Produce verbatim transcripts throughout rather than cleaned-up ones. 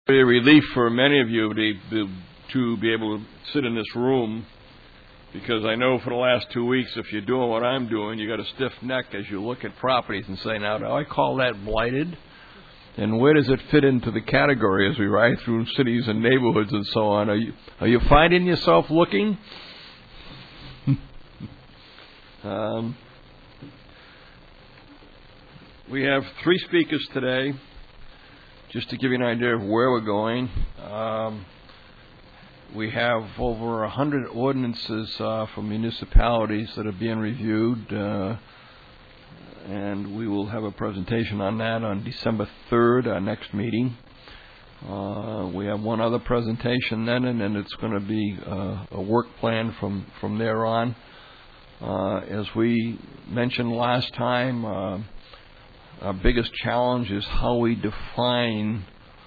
A relief for many of you to, to be able to sit in this room, because I know for the last two weeks, if you're doing what I'm doing, you got a stiff neck as you look at properties and say, now, do I call that blighted? And where does it fit into the category as we ride through cities and neighborhoods and so on? Are you, are you finding yourself looking? um, we have three speakers today. Just to give you an idea of where we're going, um, we have over one hundred ordinances uh, from municipalities that are being reviewed, uh, and we will have a presentation on that on December third, our next meeting. Uh, we have one other presentation then, and then it's going to be uh, a work plan from, from there on. Uh, as we mentioned last time, uh, our biggest challenge is how we define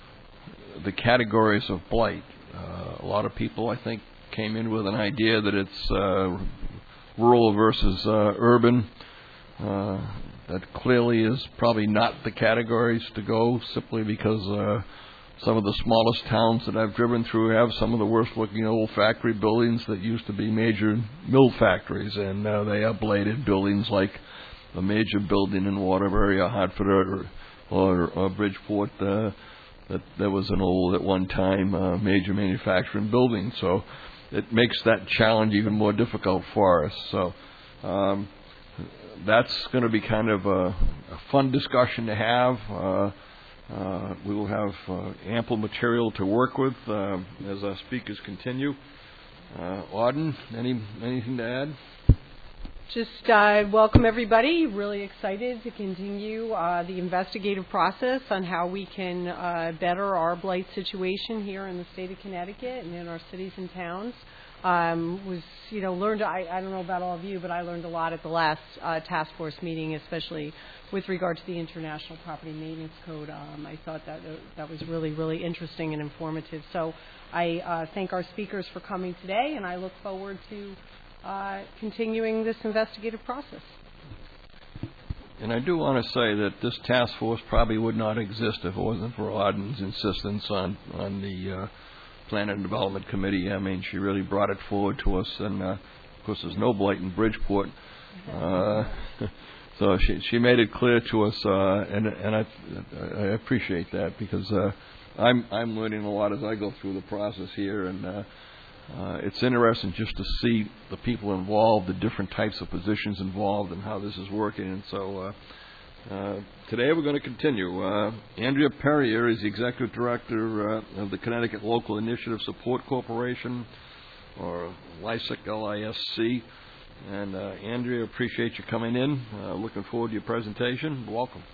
the categories of blight. Uh, a lot of people, I think, came in with an idea that it's uh, rural versus uh, urban. Uh, that clearly is probably not the categories to go, simply because uh, some of the smallest towns that I've driven through have some of the worst-looking old factory buildings that used to be major mill factories, and uh, they are blighted buildings like a major building in Waterbury or Hartford or, or, or Bridgeport. Uh, that there was an old, at one time, uh, major manufacturing building. So it makes that challenge even more difficult for us. So um, that's going to be kind of a, a fun discussion to have. Uh, uh, we will have uh, ample material to work with uh, as our speakers continue. Uh, Auden, any anything to add? Just uh, welcome everybody. Really excited to continue uh, the investigative process on how we can uh, better our blight situation here in the state of Connecticut and in our cities and towns. Um, was you know learned I, I don't know about all of you, but I learned a lot at the last uh, task force meeting, especially with regard to the International Property Maintenance Code. Um, I thought that uh, that was really really interesting and informative. So I uh, thank our speakers for coming today, and I look forward to Uh, continuing this investigative process. And I do want to say that this task force probably would not exist if it wasn't for Auden's insistence on, on the uh, Plan and Development Committee. I mean, she really brought it forward to us, and uh, of course there's no blight in Bridgeport. Uh, so she, she made it clear to us, uh, and, and I, I appreciate that, because uh, I'm, I'm learning a lot as I go through the process here, and uh, Uh, it's interesting just to see the people involved, the different types of positions involved, and how this is working. And so uh, uh, today we're going to continue. Uh, Andrea Perrier is the Executive Director uh, of the Connecticut Local Initiative Support Corporation, or LISC, L I S C. And uh, Andrea, appreciate you coming in. Uh, looking forward to your presentation. Welcome.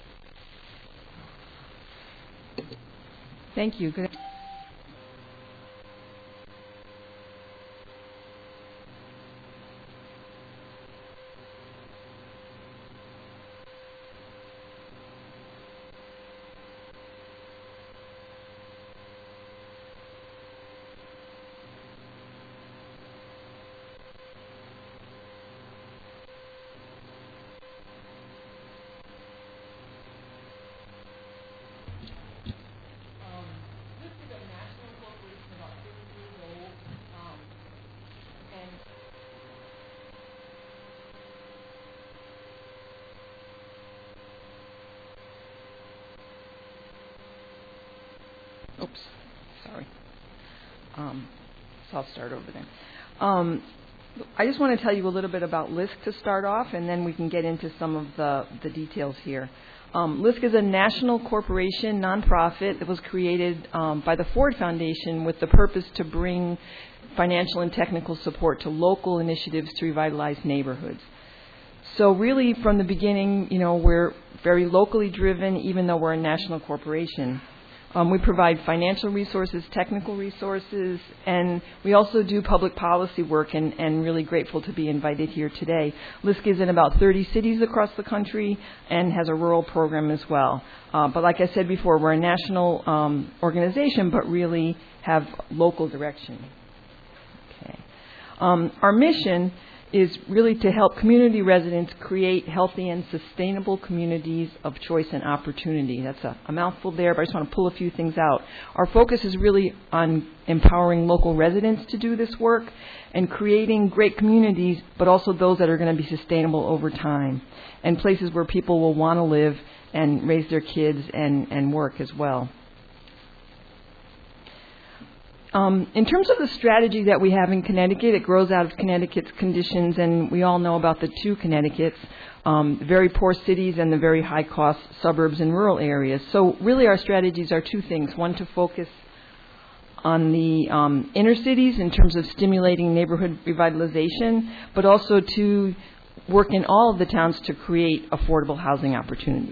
Thank you. Good. Oops, sorry. Um, so I'll start over then. Um, I just want to tell you a little bit about LISC to start off, and then we can get into some of the, the details here. Um, LISC is a national corporation, nonprofit, that was created um, by the Ford Foundation with the purpose to bring financial and technical support to local initiatives to revitalize neighborhoods. So really, from the beginning, you know, we're very locally driven, even though we're a national corporation. Um, we provide financial resources, technical resources, and we also do public policy work, and, and really grateful to be invited here today. LISC is in about thirty cities across the country and has a rural program as well. Uh, but like I said before, we're a national um, organization, but really have local direction. Okay. Um, our mission is really to help community residents create healthy and sustainable communities of choice and opportunity. That's a, a mouthful there, but I just want to pull a few things out. Our focus is really on empowering local residents to do this work and creating great communities, but also those that are going to be sustainable over time, and places where people will want to live and raise their kids and, and work as well. Um, in terms of the strategy that we have in Connecticut, it grows out of Connecticut's conditions, and we all know about the two Connecticut's, um, very poor cities and the very high-cost suburbs and rural areas. So really our strategies are two things. One, to focus on the um, inner cities in terms of stimulating neighborhood revitalization, but also to work in all of the towns to create affordable housing opportunities.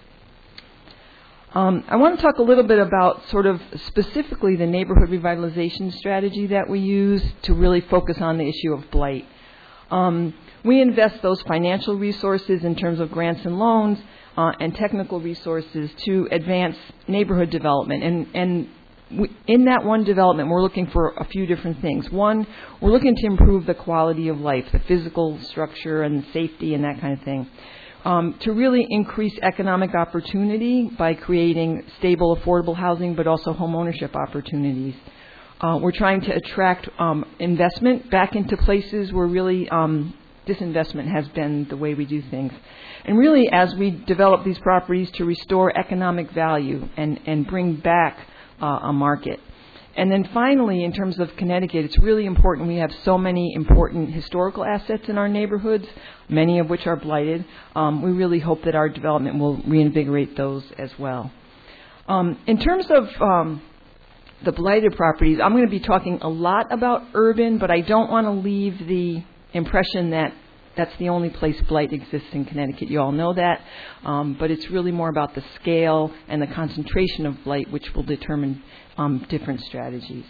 Um, I want to talk a little bit about sort of specifically the neighborhood revitalization strategy that we use to really focus on the issue of blight. Um, we invest those financial resources in terms of grants and loans uh, and technical resources to advance neighborhood development. And, and we, in that one development, we're looking for a few different things. One, we're looking to improve the quality of life, the physical structure and safety and that kind of thing. Um, to really increase economic opportunity by creating stable, affordable housing, but also home ownership opportunities. Uh, we're trying to attract um, investment back into places where really um, disinvestment has been the way we do things. And really, as we develop these properties, to restore economic value and, and bring back uh, a market. And then finally, in terms of Connecticut, it's really important. We have so many important historical assets in our neighborhoods, many of which are blighted. Um, we really hope that our development will reinvigorate those as well. Um, in terms of um, the blighted properties, I'm going to be talking a lot about urban, but I don't want to leave the impression that that's the only place blight exists in Connecticut. You all know that, um, but it's really more about the scale and the concentration of blight, which will determine um, different strategies.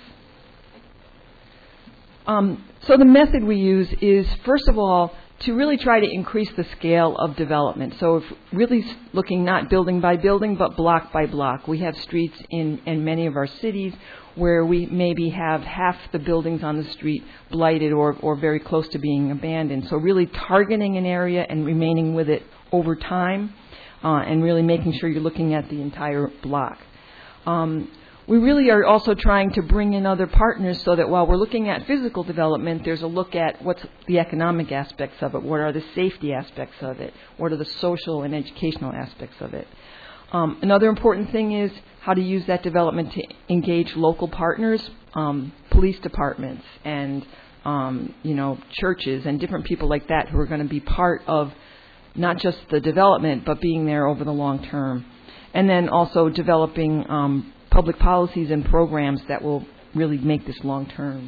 Um, so the method we use is, first of all, to really try to increase the scale of development. So if really looking not building by building, but block by block. We have streets in, in many of our cities where we maybe have half the buildings on the street blighted or, or very close to being abandoned. So really targeting an area and remaining with it over time uh, and really making sure you're looking at the entire block. Um, We really are also trying to bring in other partners so that while we're looking at physical development, there's a look at what's the economic aspects of it, what are the safety aspects of it, what are the social and educational aspects of it. Um, another important thing is how to use that development to engage local partners, um, police departments and, um, you know, churches and different people like that who are going to be part of not just the development, but being there over the long term. And then also developing um, public policies and programs that will really make this long term.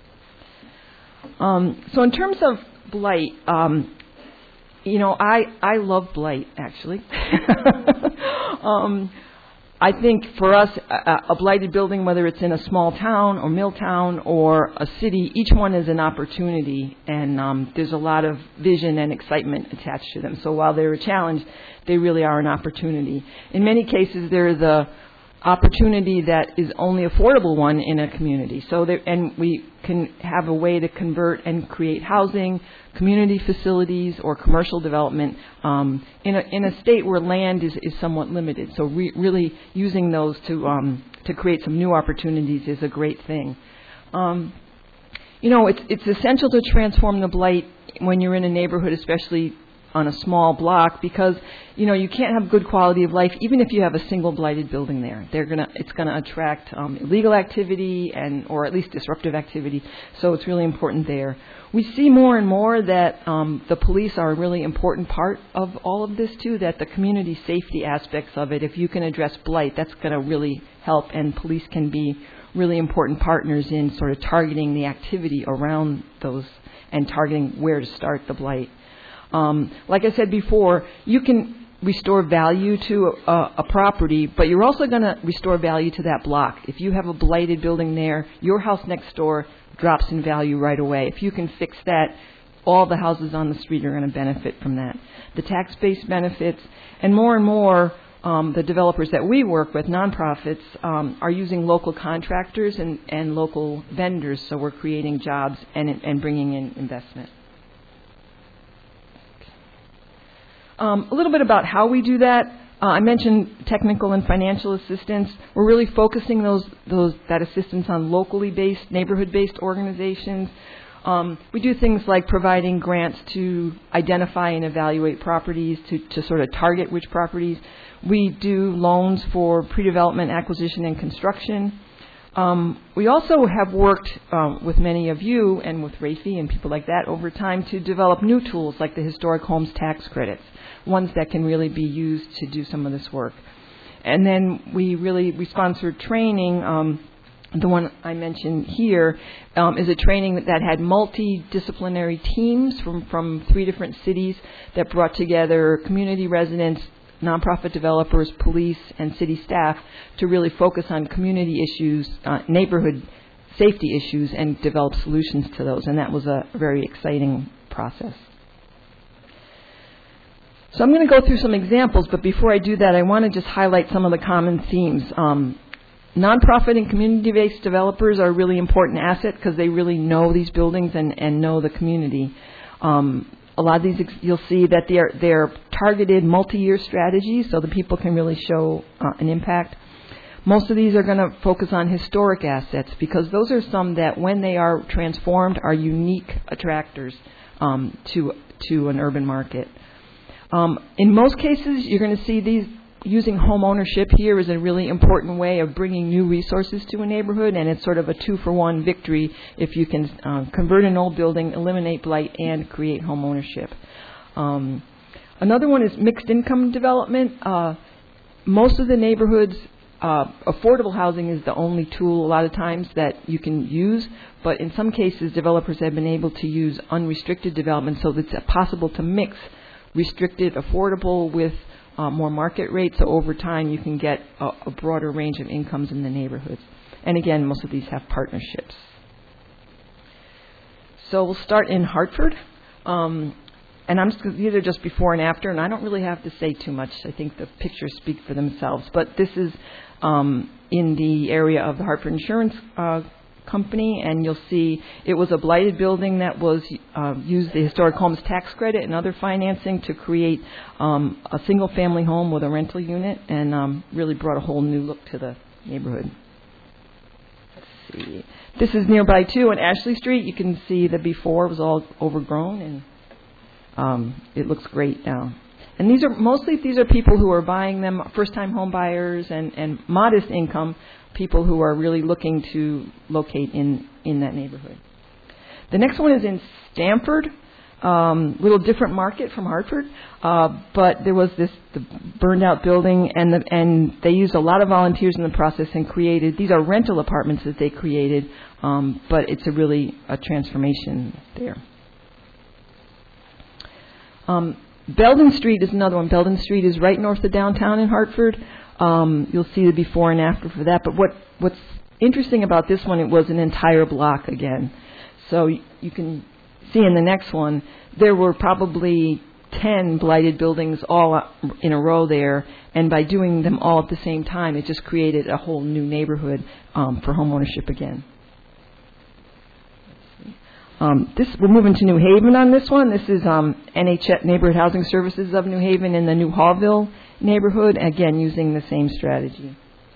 Um, so in terms of blight, um, you know, I, I love blight, actually. um, I think for us, a, a blighted building, whether it's in a small town or mill town or a city, each one is an opportunity, and um, there's a lot of vision and excitement attached to them. So while they're a challenge, they really are an opportunity. In many cases, they're the opportunity that is only affordable one in a community. So there, and we can have a way to convert and create housing, community facilities, or commercial development um, in a in a state where land is, is somewhat limited. So re- really using those to um, to create some new opportunities is a great thing. Um, you know, it's it's essential to transform the blight when you're in a neighborhood, especially on a small block, because you know you can't have good quality of life even if you have a single blighted building there. They're gonna it's gonna attract um, illegal activity and or at least disruptive activity. So it's really important there. We see more and more that um, the police are a really important part of all of this too. That the community safety aspects of it, if you can address blight, that's going to really help, and police can be really important partners in sort of targeting the activity around those and targeting where to start the blight. Um, like I said before, you can restore value to a, a property, but you're also going to restore value to that block. If you have a blighted building there, your house next door drops in value right away. If you can fix that, all the houses on the street are going to benefit from that. The tax base benefits, and more and more um, the developers that we work with, nonprofits, um, are using local contractors and, and local vendors, so we're creating jobs and, and bringing in investment. Um, a little bit about how we do that. Uh, I mentioned technical and financial assistance. We're really focusing those those that assistance on locally based, neighborhood-based organizations. Um, we do things like providing grants to identify and evaluate properties, to, to sort of target which properties. We do loans for pre-development, acquisition, and construction. Um, we also have worked um, with many of you and with Rafi and people like that over time to develop new tools like the historic homes tax credits, ones that can really be used to do some of this work. And then we really we sponsored training. Um, the one I mentioned here um, is a training that, that had multidisciplinary teams from, from three different cities that brought together community residents, nonprofit developers, police, and city staff to really focus on community issues, uh, neighborhood safety issues, and develop solutions to those. And that was a very exciting process. So I'm going to go through some examples, but before I do that, I want to just highlight some of the common themes. Um, nonprofit and community-based developers are a really important asset because they really know these buildings and, and know the community. Um, A lot of these, you'll see that they're, they're targeted multi-year strategies, so the people can really show uh, an impact. Most of these are going to focus on historic assets because those are some that, when they are transformed, are unique attractors um, to to an urban market. Um, in most cases, you're going to see these using home ownership here is a really important way of bringing new resources to a neighborhood, and it's sort of a two-for-one victory if you can uh, convert an old building, eliminate blight, and create home ownership. Um, another one is mixed income development. Uh, most of the neighborhoods, uh, affordable housing is the only tool a lot of times that you can use, but in some cases developers have been able to use unrestricted development so that it's possible to mix restricted affordable with Uh, more market rate, so over time you can get a, a broader range of incomes in the neighborhoods. And again, most of these have partnerships. So we'll start in Hartford. Um, and I'm just, these are just before and after, and I don't really have to say too much. I think the pictures speak for themselves. But this is um, in the area of the Hartford Insurance uh, Company, and you'll see it was a blighted building that was uh, used the historic homes tax credit and other financing to create um, a single-family home with a rental unit, and um, really brought a whole new look to the neighborhood. Let's see. This is nearby too on Ashley Street. You can see the before was all overgrown, and um, it looks great now. And these are mostly these are people who are buying them, first-time home buyers and, and modest income. People who are really looking to locate in, in that neighborhood. The next one is in Stamford, a um, little different market from Hartford, uh, but there was this the burned out building, and the, and they used a lot of volunteers in the process and created, these are rental apartments that they created, um, but it's a really a transformation there. Um, Belden Street is another one. Belden Street is right north of downtown in Hartford. Um, you'll see the before and after for that. But what, what's interesting about this one, it was an entire block again. So y- you can see in the next one, there were probably ten blighted buildings all in a row there. And by doing them all at the same time, it just created a whole new neighborhood um, for home ownership again. Um, this, we're moving to New Haven on this one. This is um, N H S, Neighborhood Housing Services of New Haven, in the New Hallville neighborhood, again using the same strategy.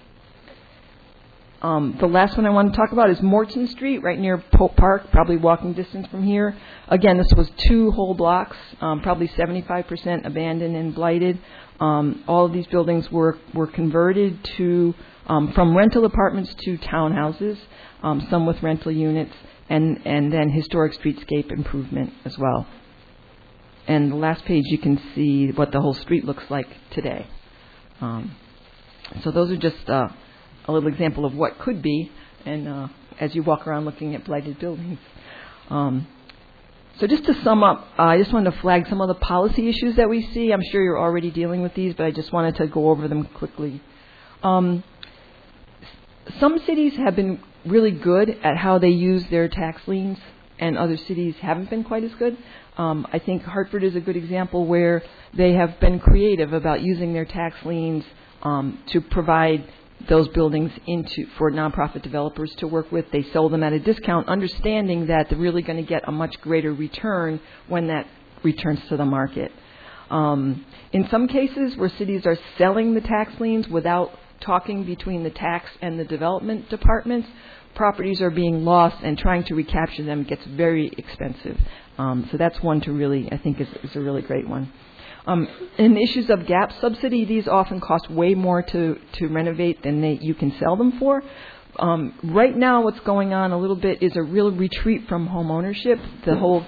Um, the last one I want to talk about is Morton Street, right near Pope Park, probably walking distance from here. Again, this was two whole blocks, um, probably seventy-five percent abandoned and blighted. Um, all of these buildings were, were converted to um, from rental apartments to townhouses, um, some with rental units, and, and then historic streetscape improvement as well. And the last page, you can see what the whole street looks like today. Um, so those are just uh, a little example of what could be, and uh, as you walk around looking at blighted buildings. Um, so just to sum up, uh, I just wanted to flag some of the policy issues that we see. I'm sure you're already dealing with these, but I just wanted to go over them quickly. Um, some cities have been really good at how they use their tax liens, and other cities haven't been quite as good. Um, I think Hartford is a good example where they have been creative about using their tax liens um, to provide those buildings into for nonprofit developers to work with. They sold them at a discount, understanding that they're really going to get a much greater return when that returns to the market. Um, in some cases where cities are selling the tax liens without talking between the tax and the development departments, properties are being lost, and trying to recapture them gets very expensive. Um, so that's one to really, I think, is, is a really great one. Um, in issues of gap subsidy, these often cost way more to, to renovate than they, you can sell them for. Um, right now, what's going on a little bit is a real retreat from home ownership. The whole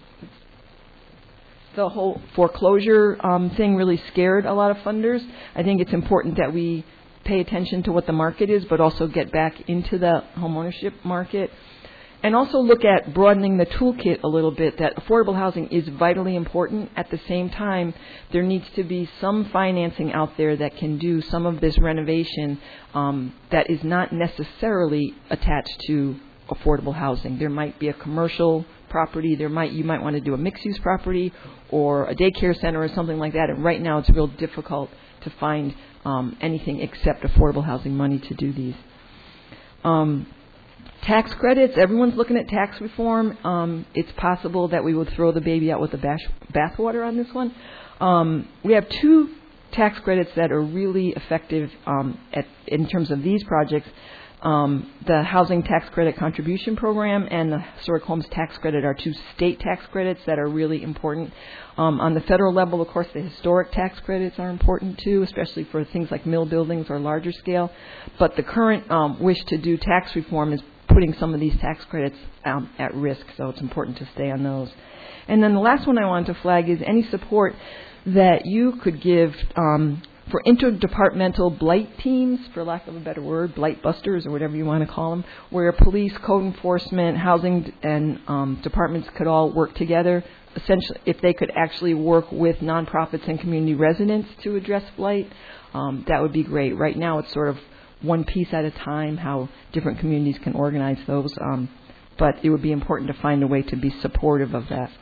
the whole foreclosure um, thing really scared a lot of funders. I think it's important that we pay attention to what the market is, but also get back into the home ownership market. And also look at broadening the toolkit a little bit, that affordable housing is vitally important. At the same time, there needs to be some financing out there that can do some of this renovation um, that is not necessarily attached to affordable housing. There might be a commercial property, there might you might want to do a mixed-use property or a daycare center or something like that. And right now it's real difficult to find um, anything except affordable housing money to do these. Um, Tax credits, everyone's looking at tax reform. Um, it's possible that we would throw the baby out with the bash, bathwater on this one. Um, we have two tax credits that are really effective um, at, in terms of these projects. Um, the Housing Tax Credit Contribution Program and the Historic Homes Tax Credit are two state tax credits that are really important. Um, on the federal level, of course, the historic tax credits are important too, especially for things like mill buildings or larger scale. But the current um, wish to do tax reform is putting some of these tax credits um, at risk, so it's important to stay on those. And then the last one I wanted to flag is any support that you could give um, for interdepartmental blight teams, for lack of a better word, blight busters or whatever you want to call them, where police, code enforcement, housing, and um, departments could all work together. Essentially, if they could actually work with nonprofits and community residents to address blight, um, that would be great. Right now, it's sort of one piece at a time, how different communities can organize those. Um, but it would be important to find a way to be supportive of that.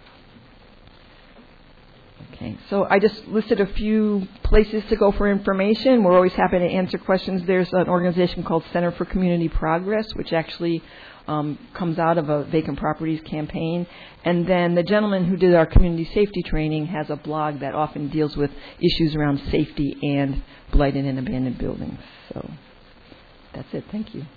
Okay, so I just listed a few places to go for information. We're always happy to answer questions. There's an organization called Center for Community Progress, which actually um, comes out of a vacant properties campaign. And then the gentleman who did our community safety training has a blog that often deals with issues around safety and blighted and abandoned buildings. So that's it. Thank you.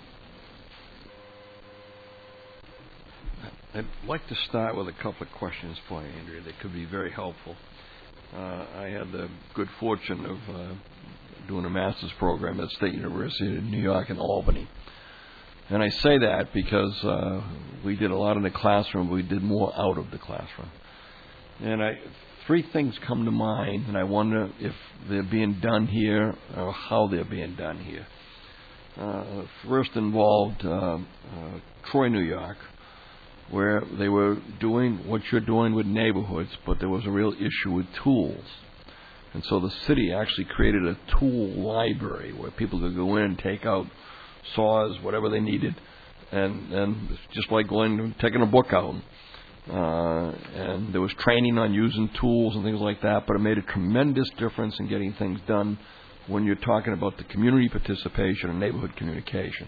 I'd like to start with a couple of questions for you, Andrea, that could be very helpful. Uh, I had the good fortune of uh, doing a master's program at State University of New York in Albany. And I say that because uh, we did a lot in the classroom, but we did more out of the classroom. And I, three things come to mind, and I wonder if they're being done here or how they're being done here. Uh, first involved uh, uh, Troy, New York, where they were doing what you're doing with neighborhoods, but there was a real issue with tools. And so the city actually created a tool library where people could go in and take out saws, whatever they needed, and, and it's just like going and taking a book out. Uh, and there was training on using tools and things like that, but it made a tremendous difference in getting things done when you're talking about the community participation and neighborhood communication.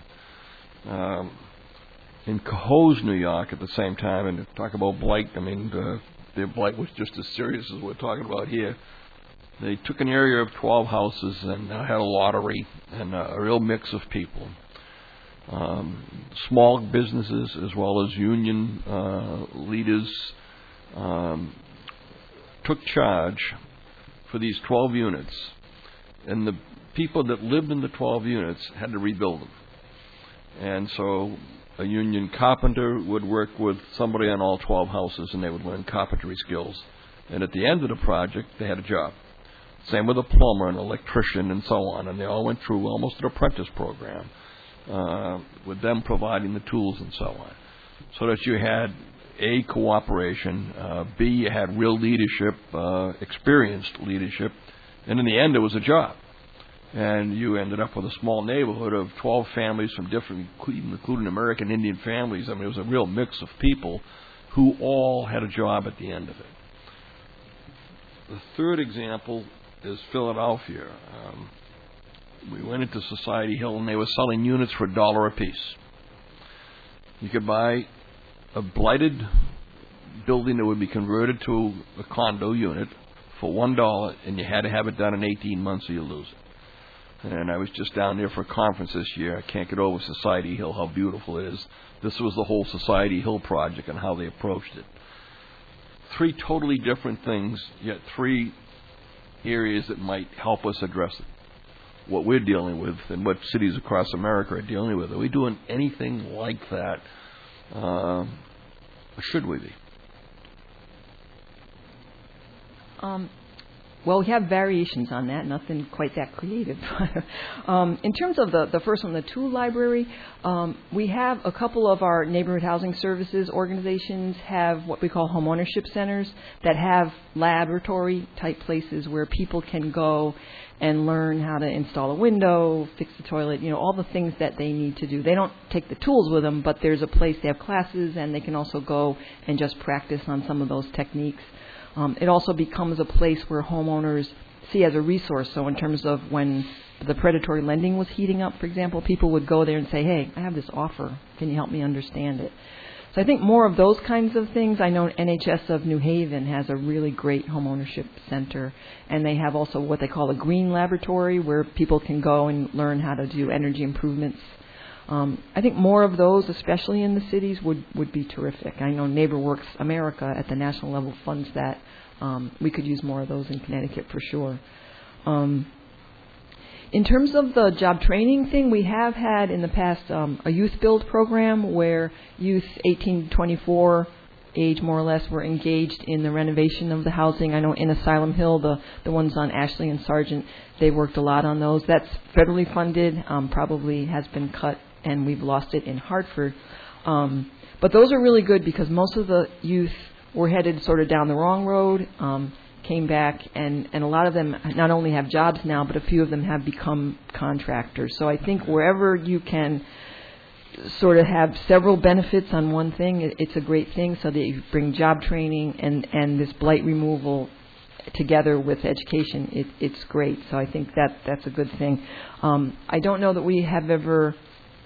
Um, in Cohoes, New York, at the same time, and talk about blight, I mean, uh, their blight was just as serious as we're talking about here. They took an area of twelve houses and uh, had a lottery and uh, a real mix of people. Um, small businesses as well as union uh, leaders um, took charge for these twelve units. And the people that lived in the twelve units had to rebuild them. And so a union carpenter would work with somebody on all twelve houses, and they would learn carpentry skills. And at the end of the project, they had a job. Same with a plumber and electrician and so on. And they all went through almost an apprentice program uh, with them providing the tools and so on. So that you had, A, cooperation, uh, B, you had real leadership, uh, experienced leadership, and in the end, it was a job. And you ended up with a small neighborhood of twelve families from different, including American Indian families. I mean, it was a real mix of people who all had a job at the end of it. The third example is Philadelphia. Um, we went into Society Hill, and they were selling units for a dollar apiece. You could buy a blighted building that would be converted to a condo unit for one dollar, and you had to have it done in eighteen months or you lose it. And I was just down there for a conference this year. I can't get over Society Hill, how beautiful it is. This was the whole Society Hill project and how they approached it. Three totally different things, yet three areas that might help us address it. What we're dealing with and what cities across America are dealing with. Are we doing anything like that? Uh, or should we be? Um, well, we have variations on that, nothing quite that creative. um, in terms of the, the first one, the tool library, um, we have a couple of our neighborhood housing services organizations have what we call home ownership centers that have laboratory type places where people can go and learn how to install a window, fix the toilet, you know, all the things that they need to do. They don't take the tools with them, but there's a place, they have classes, and they can also go and just practice on some of those techniques. Um, it also becomes a place where homeowners see as a resource. So in terms of when the predatory lending was heating up, for example, people would go there and say, hey, I have this offer. Can you help me understand it? So I think more of those kinds of things. I know N H S of New Haven has a really great homeownership center, and they have also what they call a green laboratory where people can go and learn how to do energy improvements. Um, I think more of those, especially in the cities, would, would be terrific. I know NeighborWorks America at the national level funds that. Um, we could use more of those in Connecticut for sure. Um, in terms of the job training thing, we have had in the past um, a youth build program where youth eighteen to twenty-four age more or less were engaged in the renovation of the housing. I know in Asylum Hill, the, the ones on Ashley and Sargent, they worked a lot on those. That's federally funded, um, probably has been cut, and we've lost it in Hartford. Um, but those are really good because most of the youth were headed sort of down the wrong road, um, came back, and, and a lot of them not only have jobs now, but a few of them have become contractors. So I think wherever you can sort of have several benefits on one thing, it, it's a great thing, so that you bring job training and, and this blight removal together with education. It, it's great. So I think that that's a good thing. Um, I don't know that we have ever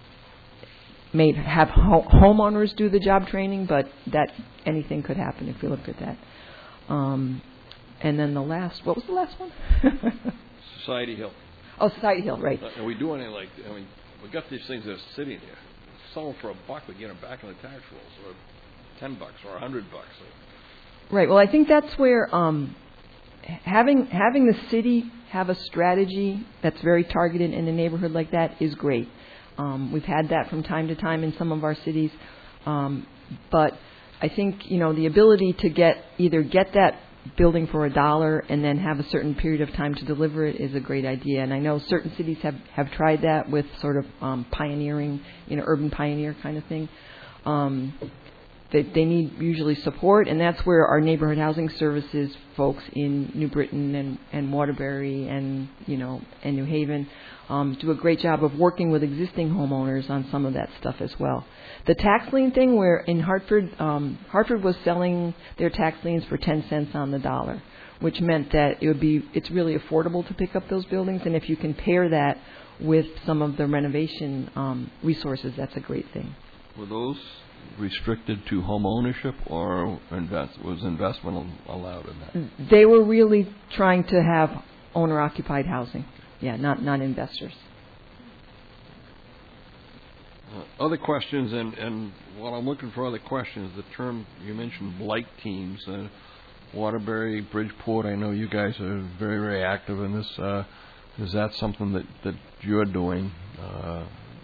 made have ho- homeowners do the job training, but that anything could happen if we looked at that. Um, and then the last, what was the last one? Society Hill. Oh, Society Hill, right. Are we doing it like, I mean, we got these things that are sitting there. Sell them for a buck, we get them back in the tax rolls, or ten bucks, or a hundred bucks. Right. Well, I think that's where um, having having the city have a strategy that's very targeted in a neighborhood like that is great. Um, we've had that from time to time in some of our cities, um, but I think you know the ability to get either get that building for a dollar and then have a certain period of time to deliver it is a great idea. And I know certain cities have, have tried that with sort of um, pioneering, you know, urban pioneer kind of thing. Um, they, they need usually support, and that's where our neighborhood housing services folks in New Britain and, and Waterbury and, you know, and New Haven um, do a great job of working with existing homeowners on some of that stuff as well. The tax lien thing, where in Hartford, um, Hartford was selling their tax liens for ten cents on the dollar, which meant that it would be, it's really affordable to pick up those buildings, and if you can pair that with some of the renovation um, resources, that's a great thing. Were those restricted to home ownership, or invest, was investment allowed in that? They were really trying to have owner-occupied housing, yeah, not not investors. Uh, other questions, and, and while I'm looking for other questions, the term you mentioned, blight teams, uh, Waterbury, Bridgeport, I know you guys are very, very active in this. Uh, is that something that, that you're doing? Uh,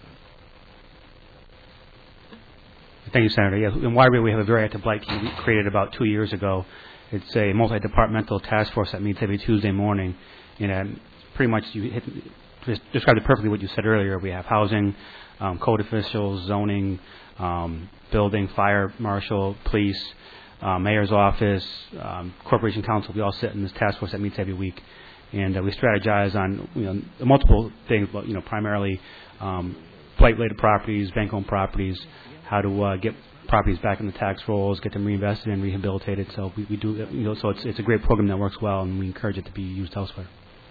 Thank you, Senator. Yes, in Waterbury we have a very active blight team we created about two years ago. It's a multi-departmental task force that meets every Tuesday morning. And uh, pretty much you hit, just described it perfectly what you said earlier. We have housing, um, code officials, zoning, um, building, fire marshal, police, uh, mayor's office, um, corporation council. We all sit in this task force that meets every week. And uh, we strategize on you know, multiple things, but you know, primarily um, blight-related properties, bank-owned properties, how to uh, get properties back in the tax rolls, get them reinvested and rehabilitated. So we, we do, you know, so it's it's a great program that works well, and we encourage it to be used elsewhere.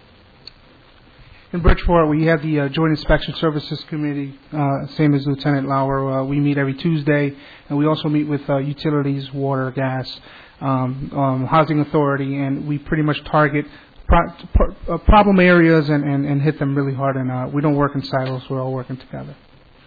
In Bridgeport, we have the uh, Joint Inspection Services Committee, uh, same as Lieutenant Lauer. Uh, we meet every Tuesday, and we also meet with uh, utilities, water, gas. um, um, Housing Authority, and we pretty much target pro- pro- uh, problem areas and, and, and hit them really hard. And uh, we don't work in silos; we're all working together.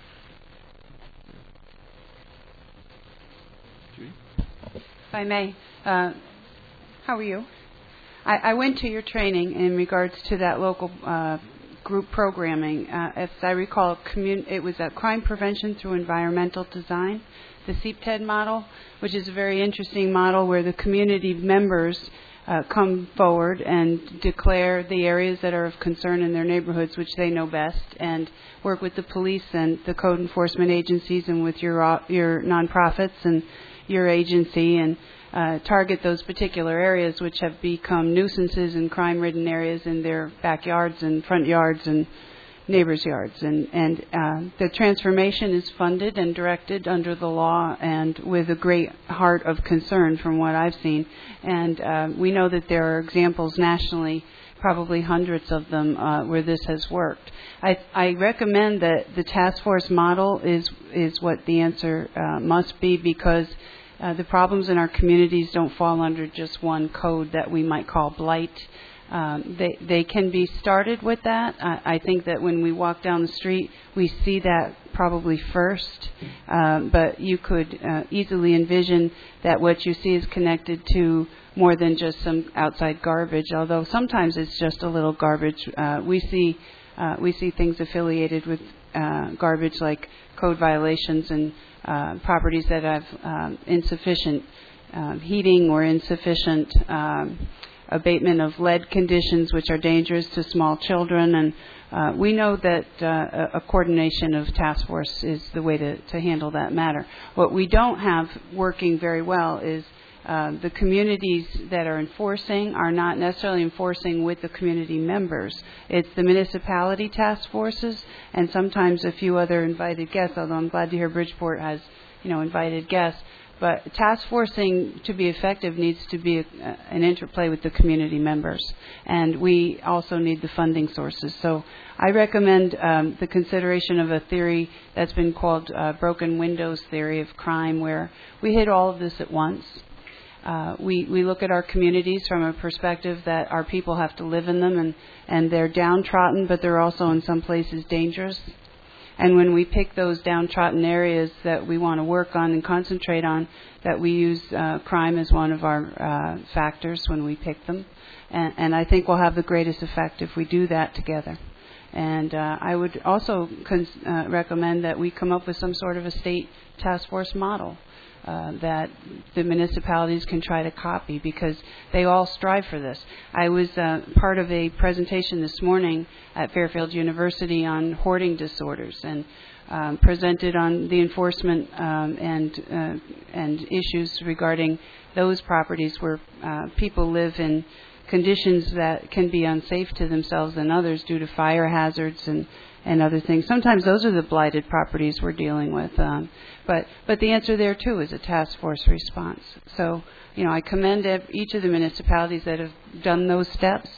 If I may, uh, how are you? I, I went to your training in regards to that local uh, group programming. Uh, as I recall, commun- it was a crime prevention through environmental design, the C P T E D model, which is a very interesting model where the community members uh, come forward and declare the areas that are of concern in their neighborhoods, which they know best, and work with the police and the code enforcement agencies and with your uh, your nonprofits and your agency and uh, target those particular areas which have become nuisances and crime-ridden areas in their backyards and front yards and neighbors' yards. And, and uh, the transformation is funded and directed under the law and with a great heart of concern from what I've seen. And uh, we know that there are examples nationally, probably hundreds of them, uh, where this has worked. I, I recommend that the task force model is, is what the answer uh, must be, because Uh, the problems in our communities don't fall under just one code that we might call blight. Um, they, they can be started with that. I, I think that when we walk down the street, we see that probably first. Um, but you could uh, easily envision that what you see is connected to more than just some outside garbage, although sometimes it's just a little garbage. Uh, we see uh, we see things affiliated with uh, garbage like code violations and Uh, properties that have um, insufficient um, heating or insufficient um, abatement of lead conditions, which are dangerous to small children. And uh, we know that uh, a coordination of task force is the way to, to handle that matter. What we don't have working very well is uh, the communities that are enforcing are not necessarily enforcing with the community members. It's the municipality task forces and sometimes a few other invited guests, although I'm glad to hear Bridgeport has, you know, invited guests. But task forcing, to be effective, needs to be a, an interplay with the community members. And we also need the funding sources. So I recommend um, the consideration of a theory that's been called uh, broken windows theory of crime, where we hit all of this at once. Uh, we, we look at our communities from a perspective that our people have to live in them, and, and they're downtrodden, but they're also in some places dangerous. And when we pick those downtrodden areas that we want to work on and concentrate on, that we use uh, crime as one of our uh, factors when we pick them. And, and I think we'll have the greatest effect if we do that together. And uh, I would also cons- uh, recommend that we come up with some sort of a state task force model Uh, that the municipalities can try to copy, because they all strive for this. I was uh, part of a presentation this morning at Fairfield University on hoarding disorders, and um, presented on the enforcement um, and uh, and issues regarding those properties where uh, people live in conditions that can be unsafe to themselves and others due to fire hazards and and other things. Sometimes those are the blighted properties we're dealing with. Um, but but the answer there, too, is a task force response. So, you know, I commend each of the municipalities that have done those steps.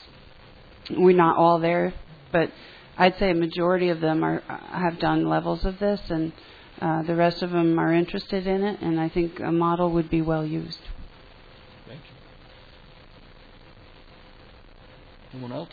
We're not all there, but I'd say a majority of them are have done levels of this, and uh, the rest of them are interested in it, and I think a model would be well used. Thank you. Anyone else?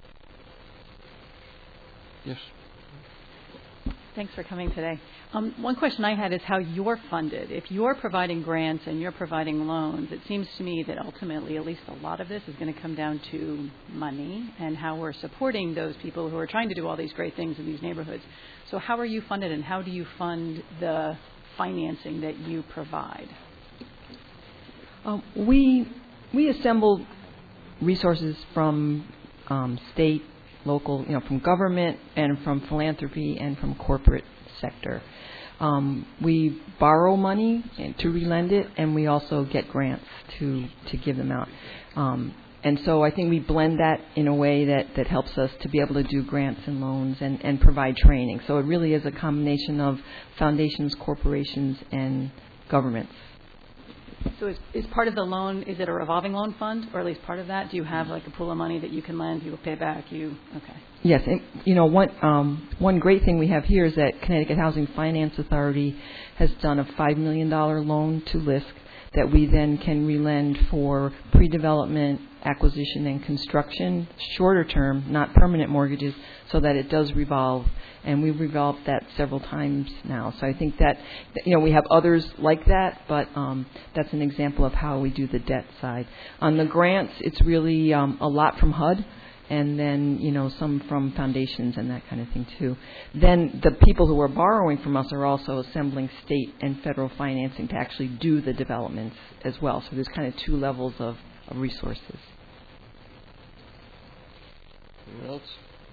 Yes. Thanks for coming today. Um, one question I had is how you're funded. If you're providing grants and you're providing loans, it seems to me that ultimately at least a lot of this is going to come down to money and how we're supporting those people who are trying to do all these great things in these neighborhoods. So how are you funded, and how do you fund the financing that you provide? Um, we we assemble resources from um, state, local, you know, from government and from philanthropy and from corporate sector. Um, we borrow money to relend it, and we also get grants to, to give them out. Um, and so I think we blend that in a way that, that helps us to be able to do grants and loans and, and provide training. So it really is a combination of foundations, corporations, and governments. So is, is part of the loan, is it a revolving loan fund, or at least part of that? Do you have like a pool of money that you can lend, you pay back, you, okay. Yes, and you know, one, um, one great thing we have here is that Connecticut Housing Finance Authority has done a five million dollars loan to LISC that we then can relend for pre-development, acquisition, and construction, shorter term, not permanent mortgages, so that it does revolve. And we've revolved that several times now. So I think that, you know, we have others like that, but um, that's an example of how we do the debt side. On the grants, it's really um, a lot from H U D, and then, you know, some from foundations and that kind of thing too. Then the people who are borrowing from us are also assembling state and federal financing to actually do the developments as well. So there's kind of two levels of, of resources. Anyone else?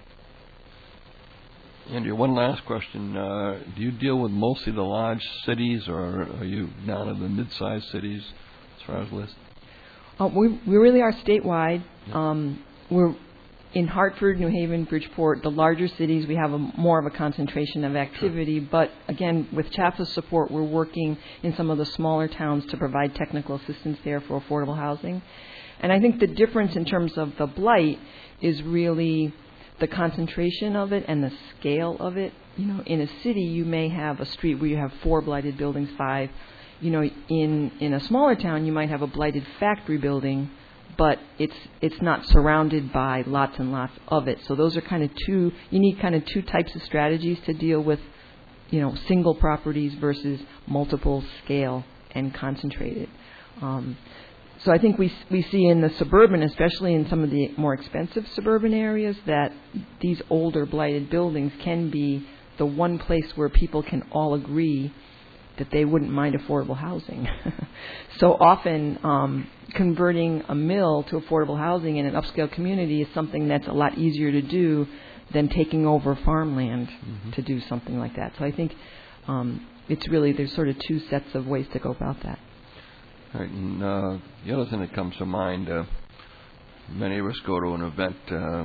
Andrea, one last question. Uh, do you deal with mostly the large cities, or are you down in the mid-sized cities as far as list? Uh, we, we really are statewide. Yeah. Um, we're in Hartford, New Haven, Bridgeport, the larger cities. We have a, more of a concentration of activity. Sure. But again, with C H A F A's support, we're working in some of the smaller towns to provide technical assistance there for affordable housing. And I think the difference in terms of the blight is really the concentration of it and the scale of it. You know, in a city, you may have a street where you have four blighted buildings, five. You know, in, in a smaller town, you might have a blighted factory building, but it's it's not surrounded by lots and lots of it. So those are kind of two, you need kind of two types of strategies to deal with, you know, single properties versus multiple scale and concentrated. Um, So I think we we see in the suburban, especially in some of the more expensive suburban areas, that these older blighted buildings can be the one place where people can all agree that they wouldn't mind affordable housing. So often um, converting a mill to affordable housing in an upscale community is something that's a lot easier to do than taking over farmland mm-hmm. to do something like that. So I think um, it's really, there's sort of two sets of ways to go about that. Right, and uh, the other thing that comes to mind, uh, many of us go to an event, uh,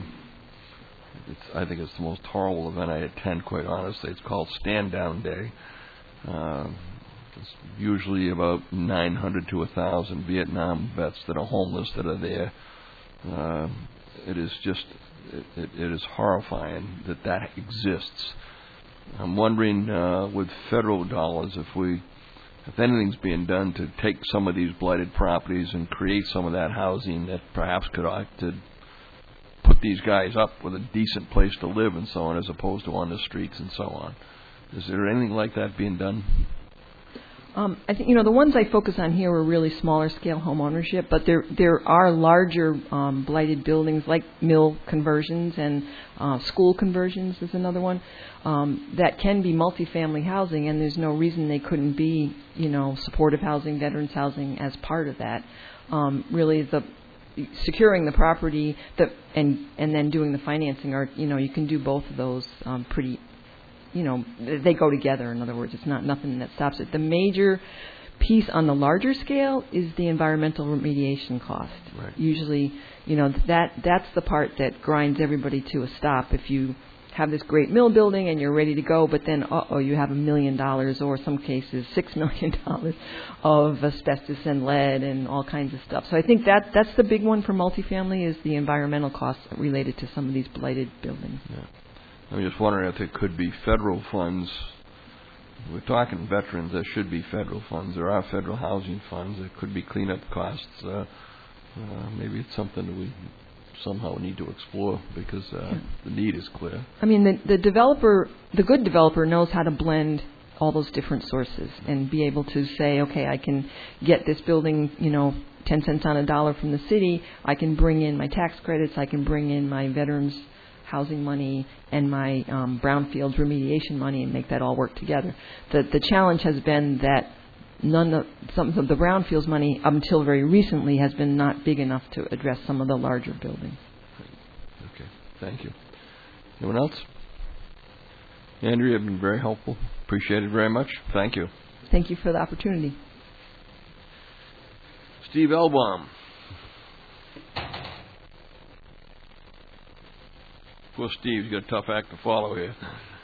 it's, I think it's the most horrible event I attend, quite honestly. It's called Stand Down Day. Uh, it's usually about nine hundred to one thousand Vietnam vets that are homeless that are there. Uh, it is just, it, it, it is horrifying that that exists. I'm wondering, uh, with federal dollars, if we If anything's being done to take some of these blighted properties and create some of that housing that perhaps could uh, to put these guys up with a decent place to live and so on, as opposed to on the streets and so on. Is there anything like that being done? Um, I think, you know, the ones I focus on here are really smaller scale home ownership, but there there are larger um, blighted buildings like mill conversions and uh, school conversions is another one um, that can be multifamily housing, and there's no reason they couldn't be, you know, supportive housing, veterans housing as part of that. Um, really, the securing the property the, and and then doing the financing are, you know, you can do both of those um, pretty. You know, they go together. In other words, it's not nothing that stops it. The major piece on the larger scale is the environmental remediation cost. Right. Usually, you know, that that's the part that grinds everybody to a stop. If you have this great mill building and you're ready to go, but then, uh-oh, you have a million dollars or some cases six million dollars of asbestos and lead and all kinds of stuff. So I think that that's the big one for multifamily is the environmental costs related to some of these blighted buildings. Yeah. I'm just wondering if there could be federal funds. We're talking veterans. There should be federal funds. There are federal housing funds. There could be cleanup costs. Uh, uh, maybe it's something that we somehow need to explore because uh, yeah. the need is clear. I mean, the, the developer, the good developer knows how to blend all those different sources and be able to say, okay, I can get this building, you know, ten cents on a dollar from the city. I can bring in my tax credits. I can bring in my veterans housing money and my um, brownfields remediation money and make that all work together. The the challenge has been that none of some of the brownfields money up until very recently has been not big enough to address some of the larger buildings. Okay, thank you. Anyone else? Andrea, you've been very helpful. Appreciate it very much. Thank you. Thank you for the opportunity. Steve Elbaum. Poor Steve's got a tough act to follow here.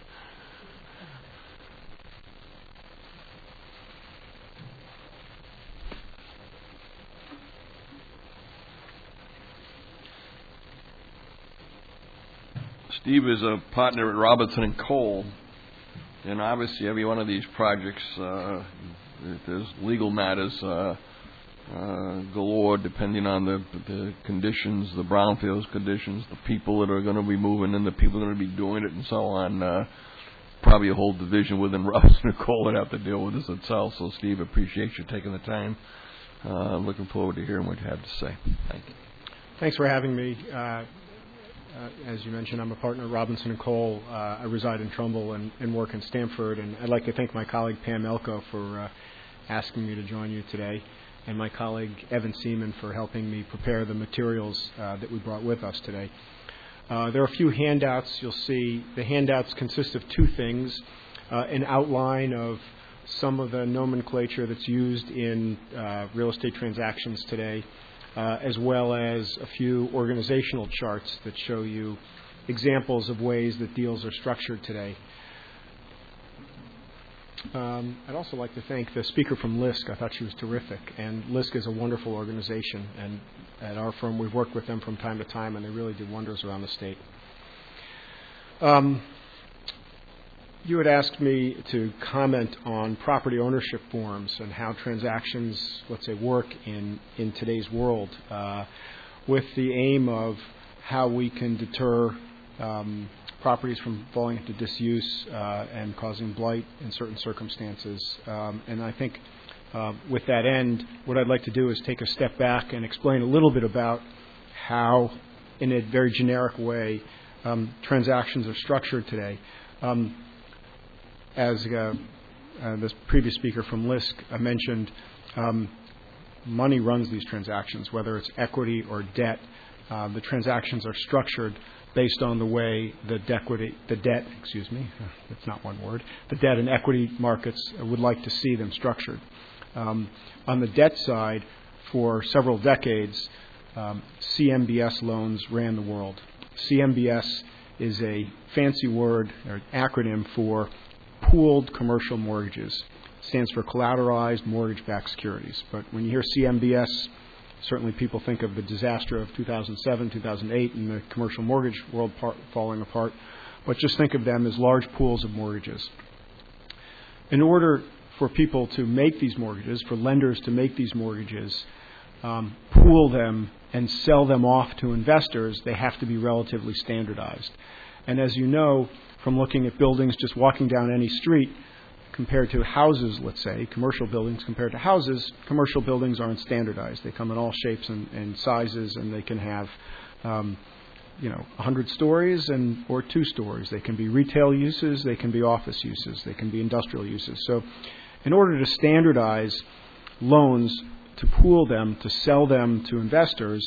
Steve is a partner at Robertson and Cole, and obviously every one of these projects, uh, there's legal matters uh, uh, galore, depending on the the conditions, the brownfields conditions, the people that are going to be moving in, the people that are going to be doing it, and so on. Uh, probably a whole division within Ross and Nicole that have to deal with this itself. So, Steve, appreciate you taking the time. Uh, looking forward to hearing what you have to say. Thank you. Thanks for having me. Uh, uh, as you mentioned, I'm a partner at Robinson and Cole. Uh, I reside in Trumbull and, and work in Stamford. And I'd like to thank my colleague Pam Elko for uh, asking me to join you today, and my colleague Evan Seaman for helping me prepare the materials uh, that we brought with us today. Uh, there are a few handouts you'll see. The handouts consist of two things, uh, an outline of some of the nomenclature that's used in uh, real estate transactions today, uh, as well as a few organizational charts that show you examples of ways that deals are structured today. Um, I'd also like to thank the speaker from LISC. I thought she was terrific. And LISC is a wonderful organization. And at our firm, we've worked with them from time to time, and they really do wonders around the state. Um, you had asked me to comment on property ownership forms and how transactions, let's say, work in, in today's world, uh, with the aim of how we can deter um, properties from falling into disuse uh, and causing blight in certain circumstances. Um, and I think uh, with that end, what I'd like to do is take a step back and explain a little bit about how, in a very generic way, um, transactions are structured today. Um, as uh, uh, this previous speaker from LISC uh, mentioned, um, money runs these transactions, whether it's equity or debt. Uh, the transactions are structured based on the way the dequity, the debt, excuse me, that's not one word, the debt and equity markets would like to see them structured. Um, on the debt side, for several decades, um, C M B S loans ran the world. C M B S is a fancy word or acronym for pooled commercial mortgages. It stands for collateralized mortgage-backed securities. But when you hear C M B S, certainly people think of the disaster of two thousand seven, two thousand eight, and the commercial mortgage world part, falling apart. But just think of them as large pools of mortgages. In order for people to make these mortgages, for lenders to make these mortgages, um, pool them and sell them off to investors, they have to be relatively standardized. And as you know, from looking at buildings, just walking down any street, compared to houses, let's say, commercial buildings compared to houses, commercial buildings aren't standardized. They come in all shapes and, and sizes, and they can have, um, you know, one hundred stories and or two stories. They can be retail uses. They can be office uses. They can be industrial uses. So in order to standardize loans, to pool them, to sell them to investors,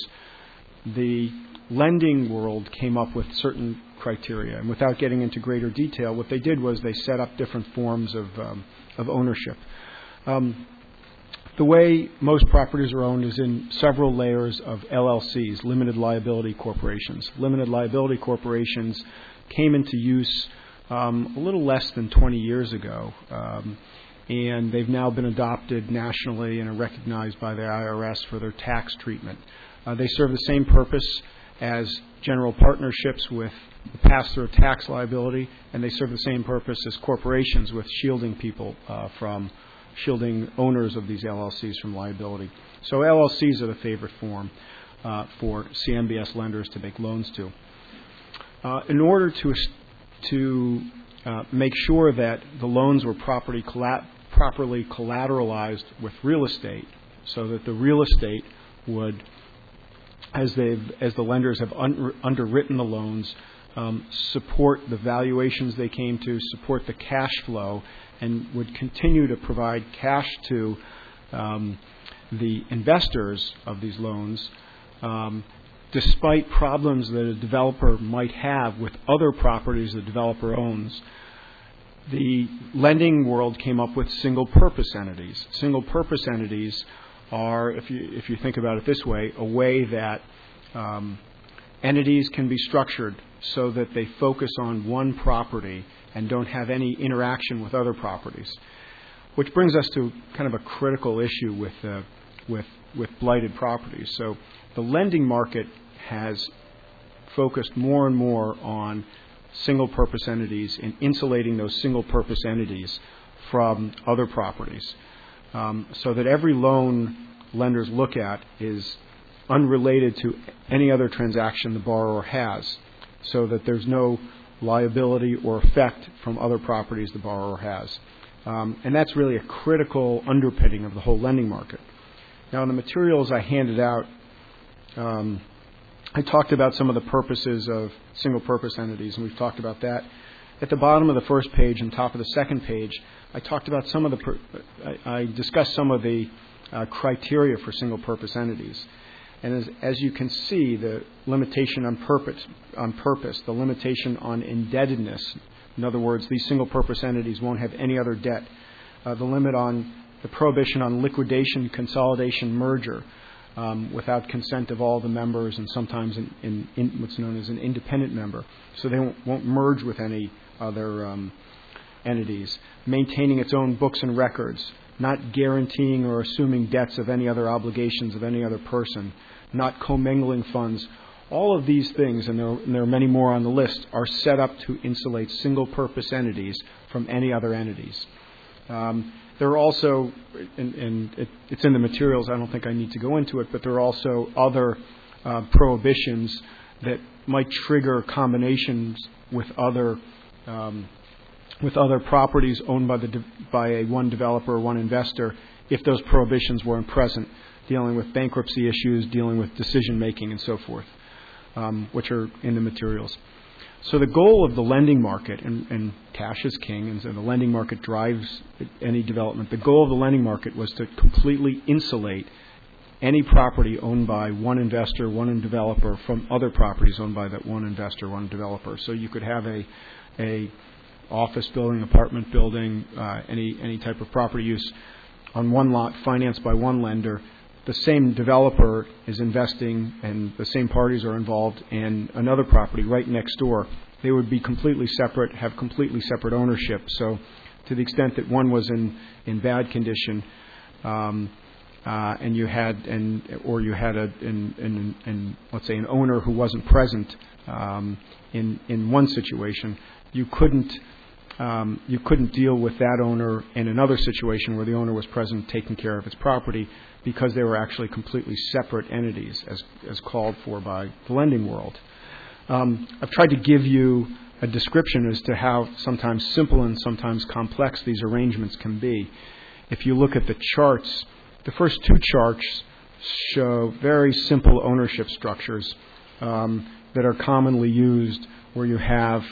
the lending world came up with certain criteria. And without getting into greater detail, what they did was they set up different forms of, um, of ownership. Um, the way most properties are owned is in several layers of L L Cs, limited liability corporations. Limited liability corporations came into use um, a little less than twenty years ago, um, and they've now been adopted nationally and are recognized by the I R S for their tax treatment. Uh, they serve the same purpose as general partnerships with the pass-through tax liability, and they serve the same purpose as corporations with shielding people uh, from, shielding owners of these L L Cs from liability. So L L Cs are the favorite form uh, for C M B S lenders to make loans to. Uh, in order to to uh, make sure that the loans were properly, collat- properly collateralized with real estate, so that the real estate would, as they've as the lenders have un- underwritten the loans, um, support the valuations they came to, support the cash flow, and would continue to provide cash to um, the investors of these loans, um, despite problems that a developer might have with other properties the developer owns. The lending world came up with single-purpose entities. Single-purpose entities are, if you if you think about it this way, a way that um, entities can be structured so that they focus on one property and don't have any interaction with other properties. Which brings us to kind of a critical issue with uh, with with blighted properties. So the lending market has focused more and more on single-purpose entities and insulating those single-purpose entities from other properties, um, so that every loan lenders look at is unrelated to any other transaction the borrower has, so that there's no liability or effect from other properties the borrower has. Um, and that's really a critical underpinning of the whole lending market. Now, in the materials I handed out, um, I talked about some of the purposes of single-purpose entities, and we've talked about that. At the bottom of the first page and top of the second page, I talked about some of the, per- I, I discussed some of the uh, criteria for single-purpose entities. And as, as you can see, the limitation on purpose, on purpose, the limitation on indebtedness, in other words, these single-purpose entities won't have any other debt, uh, the limit on the prohibition on liquidation, consolidation, merger, um, without consent of all the members, and sometimes in, in, in what's known as an independent member, so they won't, won't merge with any other um, entities, maintaining its own books and records, not guaranteeing or assuming debts of any other obligations of any other person, not commingling funds. All of these things, and there, and there are many more on the list, are set up to insulate single-purpose entities from any other entities. Um, there are also, and, and it, it's in the materials, I don't think I need to go into it, but there are also other uh, prohibitions that might trigger combinations with other um, with other properties owned by the de- by a one developer or one investor, if those prohibitions weren't present, dealing with bankruptcy issues, dealing with decision making, and so forth, um, which are in the materials. So the goal of the lending market, and, and cash is king, and so the lending market drives any development. The goal of the lending market was to completely insulate any property owned by one investor, one developer, from other properties owned by that one investor, one developer. So you could have a a office building, apartment building, uh, any any type of property use on one lot financed by one lender. The same developer is investing and the same parties are involved in another property right next door. They would be completely separate, have completely separate ownership. So to the extent that one was in, in bad condition, um, uh, and you had and or you had a in, in, in let's say an owner who wasn't present um, in in one situation, you couldn't Um, you couldn't deal with that owner in another situation where the owner was present taking care of its property, because they were actually completely separate entities as, as called for by the lending world. Um, I've tried to give you a description as to how sometimes simple and sometimes complex these arrangements can be. If you look at the charts, the first two charts show very simple ownership structures um, that are commonly used, where you have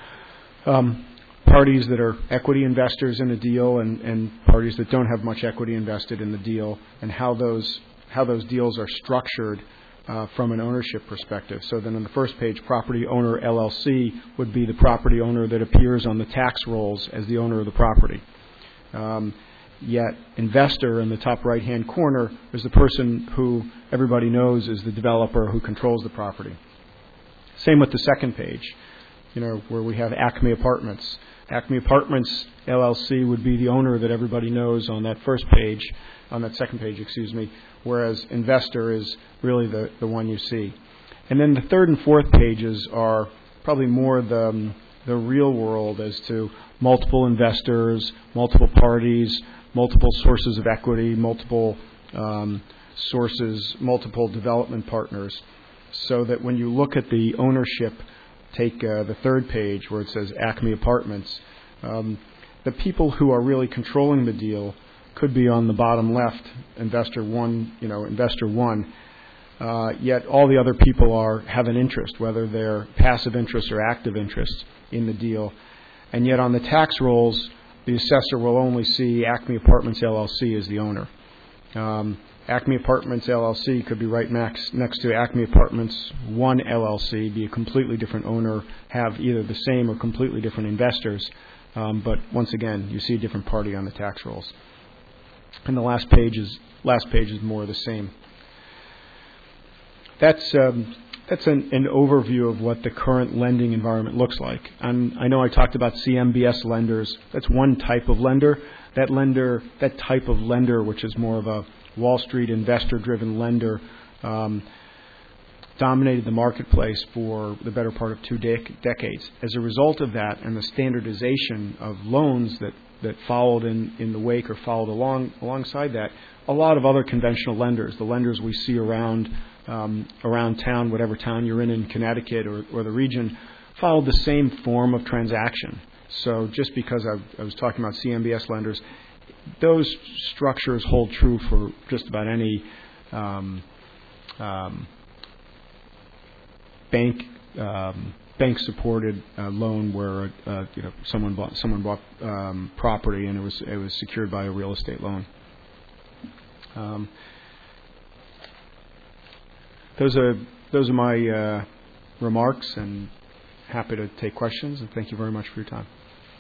um, parties that are equity investors in a deal and, and parties that don't have much equity invested in the deal, and how those how those deals are structured uh, from an ownership perspective. So then on the first page, property owner L L C would be the property owner that appears on the tax rolls as the owner of the property. Um, yet investor in the top right-hand corner is the person who everybody knows is the developer who controls the property. Same with the second page, you know, where we have Acme Apartments. Acme Apartments L L C would be the owner that everybody knows on that first page, on that second page, excuse me, whereas investor is really the, the one you see. And then the third and fourth pages are probably more the, um, the real world as to multiple investors, multiple parties, multiple sources of equity, multiple um, sources, multiple development partners, so that when you look at the ownership, take uh, the third page where it says Acme Apartments, um, the people who are really controlling the deal could be on the bottom left, investor one, you know, investor one. Uh, yet all the other people are have an interest, whether they're passive interest or active interest in the deal. And yet on the tax rolls, the assessor will only see Acme Apartments L L C as the owner. Um, Acme Apartments L L C could be right next, next to Acme Apartments one L L C, be a completely different owner, have either the same or completely different investors. Um, but once again, you see a different party on the tax rolls. And the last page is last page is more of the same. That's um, that's an, an overview of what the current lending environment looks like. And I know I talked about C M B S lenders. That's one type of lender. That lender, that type of lender, which is more of a Wall Street investor-driven lender, um, dominated the marketplace for the better part of two dec- decades. As a result of that and the standardization of loans that that followed in, in the wake or followed along alongside that, a lot of other conventional lenders, the lenders we see around um, around town, whatever town you're in in Connecticut or, or the region, followed the same form of transaction. So just because I, I was talking about C M B S lenders, those structures hold true for just about any um, um, bank um, bank supported uh, loan where uh, you know someone bought someone bought um, property and it was it was secured by a real estate loan. Um, those are those are my uh, remarks, and happy to take questions. And thank you very much for your time.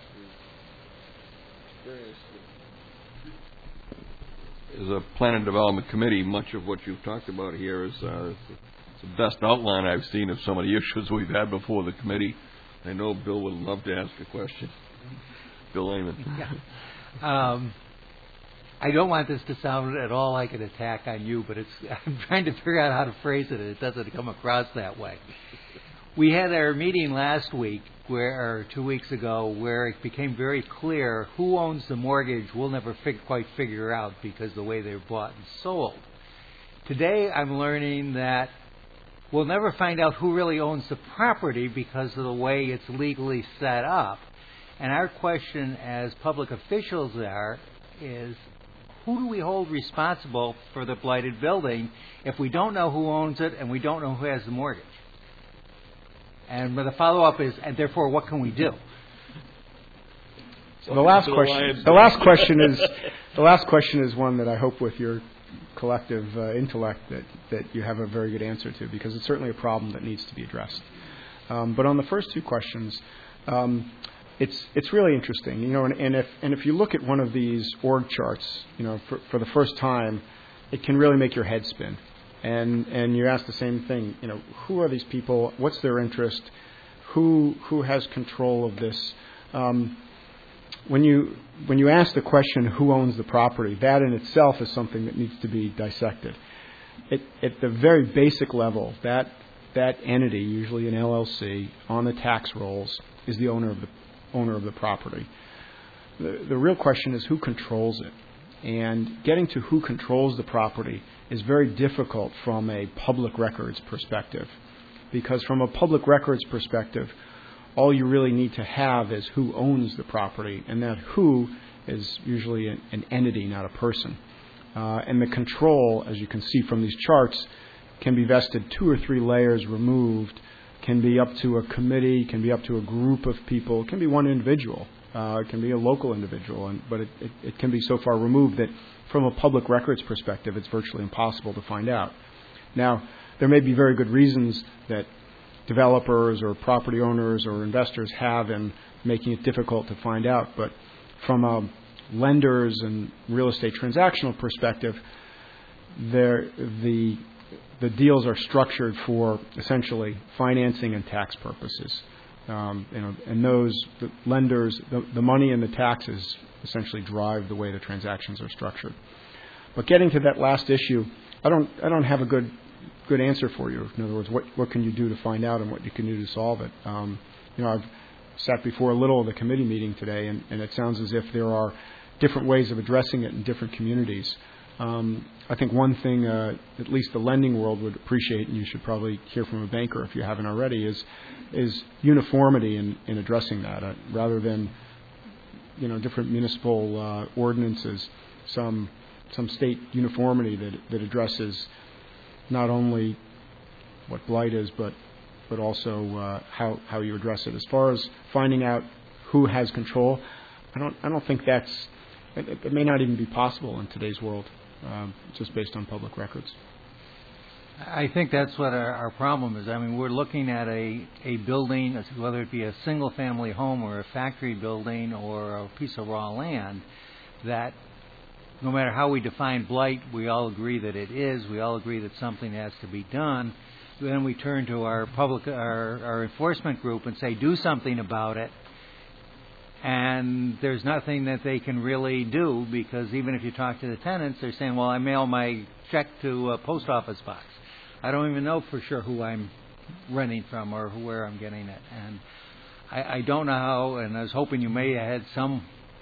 As a Plan and Development Committee, much of what you've talked about here is uh, the best outline I've seen of some of the issues we've had before the committee. I know Bill would love to ask a question. Bill Lehman. Yeah. Um, I don't want this to sound at all like an attack on you, but it's, I'm trying to figure out how to phrase it, and it doesn't come across that way. We had our meeting last week, where, or two weeks ago, where it became very clear who owns the mortgage we'll never fig- quite figure out because of the way they're bought and sold. Today I'm learning that we'll never find out who really owns the property because of the way it's legally set up. And our question as public officials are is, who do we hold responsible for the blighted building if we don't know who owns it and we don't know who has the mortgage? And the follow-up is, and therefore, what can we do? So the last question, the last question is, the last question is one that I hope, with your collective uh, intellect, that, that you have a very good answer to, because it's certainly a problem that needs to be addressed. Um, but on the first two questions, um, it's it's really interesting, you know. And, and if and if you look at one of these org charts, you know, for, for the first time, it can really make your head spin. And and you ask the same thing, you know, who are these people? What's their interest? Who who has control of this? Um, when you when you ask the question, who owns the property, that in itself is something that needs to be dissected. It, at the very basic level, that that entity, usually an L L C, on the tax rolls, is the owner of the owner of the property. The the real question is who controls it. And getting to who controls the property is very difficult from a public records perspective. Because from a public records perspective, all you really need to have is who owns the property, and that who is usually an, an entity, not a person. Uh, and the control, as you can see from these charts, can be vested two or three layers removed, can be up to a committee, can be up to a group of people, it can be one individual. Uh, it can be a local individual, and, but it, it, it can be so far removed that from a public records perspective, it's virtually impossible to find out. Now, there may be very good reasons that developers or property owners or investors have in making it difficult to find out, but from a lenders and real estate transactional perspective, the the deals are structured for essentially financing and tax purposes. Um, you know, and those the lenders, the, the money and the taxes essentially drive the way the transactions are structured. But getting to that last issue, I don't, I don't have a good, good answer for you. In other words, what, what can you do to find out and what you can do to solve it? Um, you know, I've sat before a little of the committee meeting today, and, and it sounds as if there are different ways of addressing it in different communities. Um, I think one thing, uh, at least the lending world would appreciate, and you should probably hear from a banker if you haven't already, is is uniformity in, in addressing that, uh, rather than you know different municipal uh, ordinances. Some some state uniformity that that addresses not only what blight is, but but also uh, how how you address it. As far as finding out who has control, I don't I don't think that's it, it may not even be possible in today's world. Um, just based on public records. I think that's what our, our problem is. I mean, we're looking at a, a building, whether it be a single-family home or a factory building or a piece of raw land, that no matter how we define blight, we all agree that it is. We all agree that something has to be done. Then we turn to our public, our, our enforcement group and say, do something about it. And there's nothing that they can really do, because even if you talk to the tenants, they're saying, well, I mail my check to a post office box. I don't even know for sure who I'm renting from or where I'm getting it. And I, I don't know how, and I was hoping you may have had some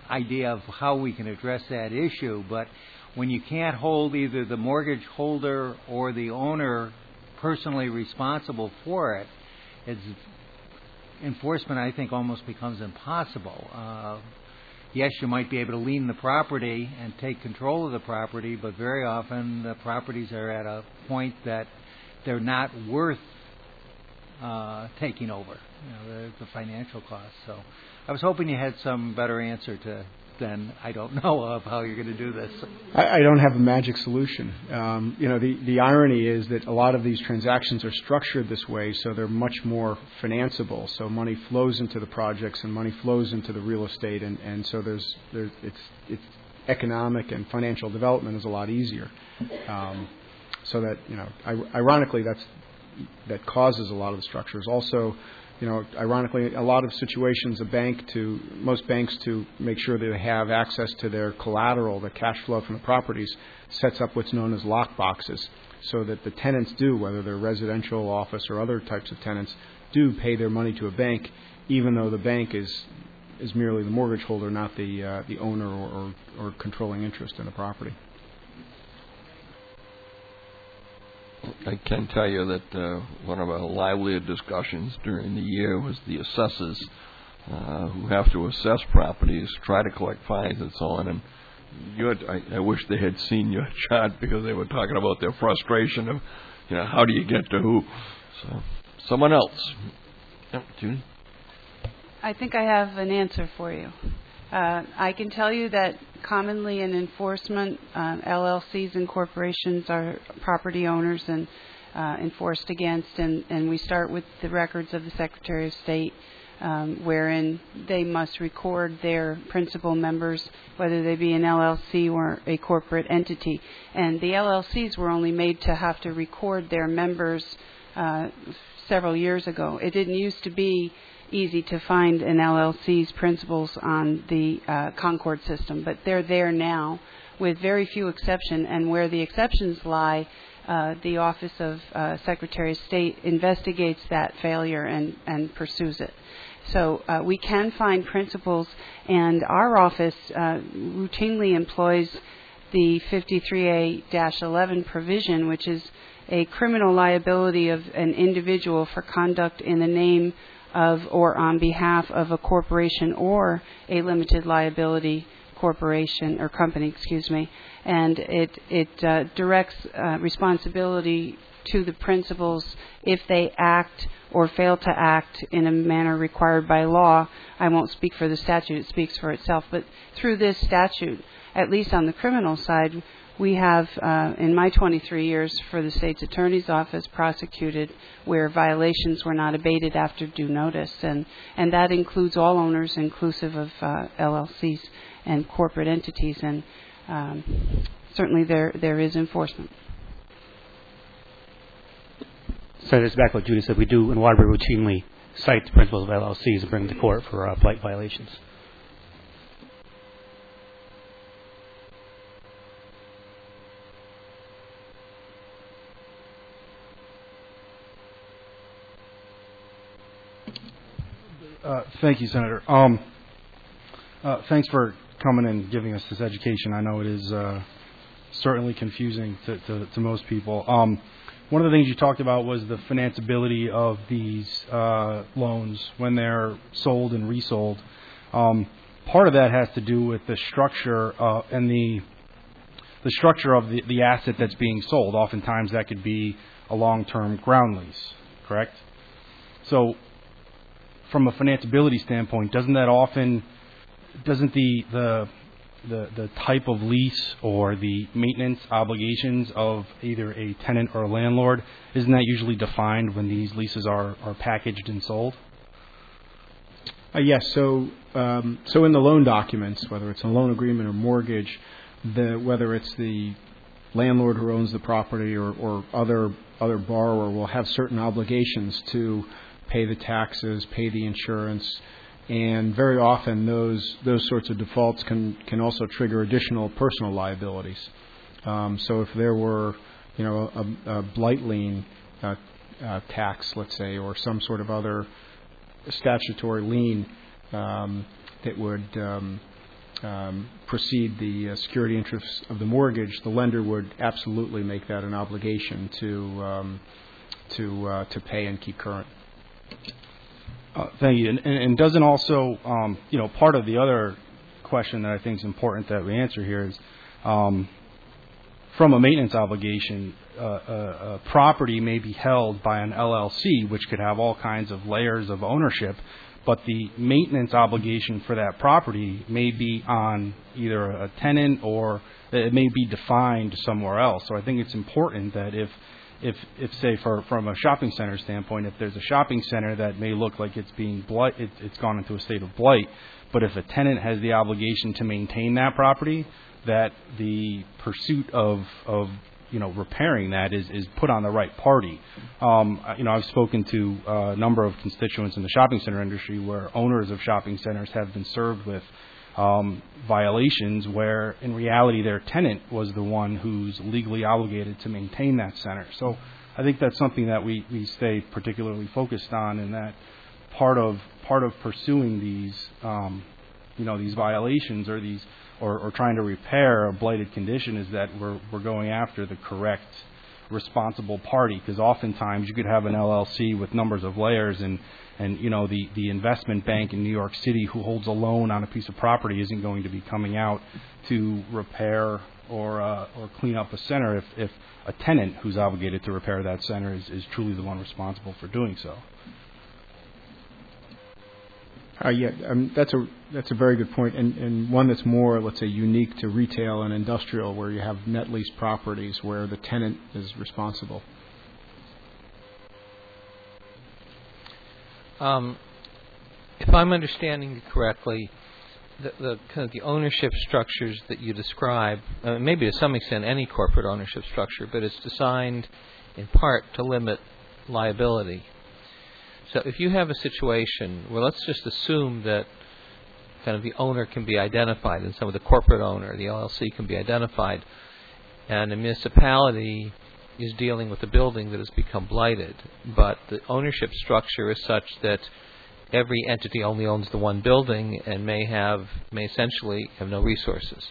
idea of how we can address that issue, but when you can't hold either the mortgage holder or the owner personally responsible for it, it's, enforcement, I think, almost becomes impossible. Uh, yes, you might be able to lien the property and take control of the property, but very often the properties are at a point that they're not worth uh, taking over, you know, the, the financial costs. So I was hoping you had some better answer to then I don't know of how you're going to do this. I, I don't have a magic solution. Um, you know, the, the irony is that a lot of these transactions are structured this way, so they're much more financeable. So money flows into the projects and money flows into the real estate, and, and so there's, there's it's it's economic and financial development is a lot easier. Um, so that, you know, I, ironically, that's that causes a lot of the structures. Also, you know, ironically, a lot of situations, a bank to, most banks to make sure that they have access to their collateral, the cash flow from the properties, sets up what's known as lock boxes, so that the tenants do, whether they're residential, office, or other types of tenants, do pay their money to a bank, even though the bank is is merely the mortgage holder, not the uh, the owner or, or, or controlling interest in the property. I can tell you that uh, one of our livelier discussions during the year was the assessors uh, who have to assess properties, try to collect fines and so on. And you had, I, I wish they had seen your chart, because they were talking about their frustration of, you know, how do you get to who? So, someone else. Yep, Judy? I think I have an answer for you. Uh, I can tell you that commonly in enforcement, uh, L L Cs and corporations are property owners and uh, enforced against, and, and we start with the records of the Secretary of State, um, wherein they must record their principal members, whether they be an L L C or a corporate entity. And the L L Cs were only made to have to record their members uh, several years ago. It didn't used to be easy to find an L L C's principals on the uh, Concord system, but they're there now with very few exceptions, and where the exceptions lie, uh, the Office of uh, Secretary of State investigates that failure and, and pursues it. So uh, we can find principals, and our office uh, routinely employs the fifty-three A eleven provision, which is a criminal liability of an individual for conduct in the name of or on behalf of a corporation or a limited liability corporation or company, excuse me, and it it uh, directs uh, responsibility to the principals if they act or fail to act in a manner required by law. I won't speak for the statute, it speaks for itself, but through this statute, at least on the criminal side, we have, uh, in my twenty-three years for the State's Attorney's Office, prosecuted where violations were not abated after due notice, and, and that includes all owners, inclusive of uh, L L Cs and corporate entities, and um, certainly there there is enforcement. So this is back what Judy said. We do in Waterbury routinely cite the principals of L L Cs and bring them to court for uh, blight violations. Uh, thank you, Senator. Um, uh, thanks for coming and giving us this education. I know it is uh, certainly confusing to, to, to most people. Um, one of the things you talked about was the financeability of these uh, loans when they're sold and resold. Um, part of that has to do with the structure uh, and the the structure of the, the asset that's being sold. Oftentimes that could be a long-term ground lease, correct? So from a financeability standpoint, doesn't that often, doesn't the, the the the type of lease or the maintenance obligations of either a tenant or a landlord, isn't that usually defined when these leases are, are packaged and sold? Uh, yes. So um, so in the loan documents, whether it's a loan agreement or mortgage, the whether it's the landlord who owns the property or, or other other borrower will have certain obligations to pay the taxes, pay the insurance, and very often those those sorts of defaults can, can also trigger additional personal liabilities. Um, so if there were, you know, a, a blight lien uh, uh, tax, let's say, or some sort of other statutory lien um, that would um, um, precede the uh, security interests of the mortgage, the lender would absolutely make that an obligation to um, to uh, to pay and keep current. Uh, thank you. And, and, and doesn't also, um, you know, part of the other question that I think is important that we answer here is, um, from a maintenance obligation, uh, a, a property may be held by an L L C, which could have all kinds of layers of ownership, but the maintenance obligation for that property may be on either a tenant or it may be defined somewhere else. So I think it's important that if If, if say, for, from a shopping center standpoint, if there's a shopping center that may look like it's being blight, it, it's gone into a state of blight, but if a tenant has the obligation to maintain that property, that the pursuit of, of you know, repairing that is, is put on the right party. Um, you know, I've spoken to a number of constituents in the shopping center industry where owners of shopping centers have been served with Um, violations where in reality their tenant was the one who's legally obligated to maintain that center. So I think that's something that we, we stay particularly focused on, and that part of part of pursuing these um, you know these violations or these or, or trying to repair a blighted condition is that we're we're going after the correct responsible party, because oftentimes you could have an L L C with numbers of layers and And, you know, the, the investment bank in New York City who holds a loan on a piece of property isn't going to be coming out to repair or uh, or clean up a center if, if a tenant who's obligated to repair that center is, is truly the one responsible for doing so. Uh, yeah, um, that's a that's a very good point, and, and one that's more, let's say, unique to retail and industrial, where you have net lease properties where the tenant is responsible. Um, if I'm understanding you correctly, the, the kind of the ownership structures that you describe, uh, maybe to some extent any corporate ownership structure, but it's designed in part to limit liability. So if you have a situation where, let's just assume that kind of the owner can be identified, and some of the corporate owner, the L L C, can be identified, and a municipality is dealing with a building that has become blighted, but the ownership structure is such that every entity only owns the one building and may have may essentially have no resources.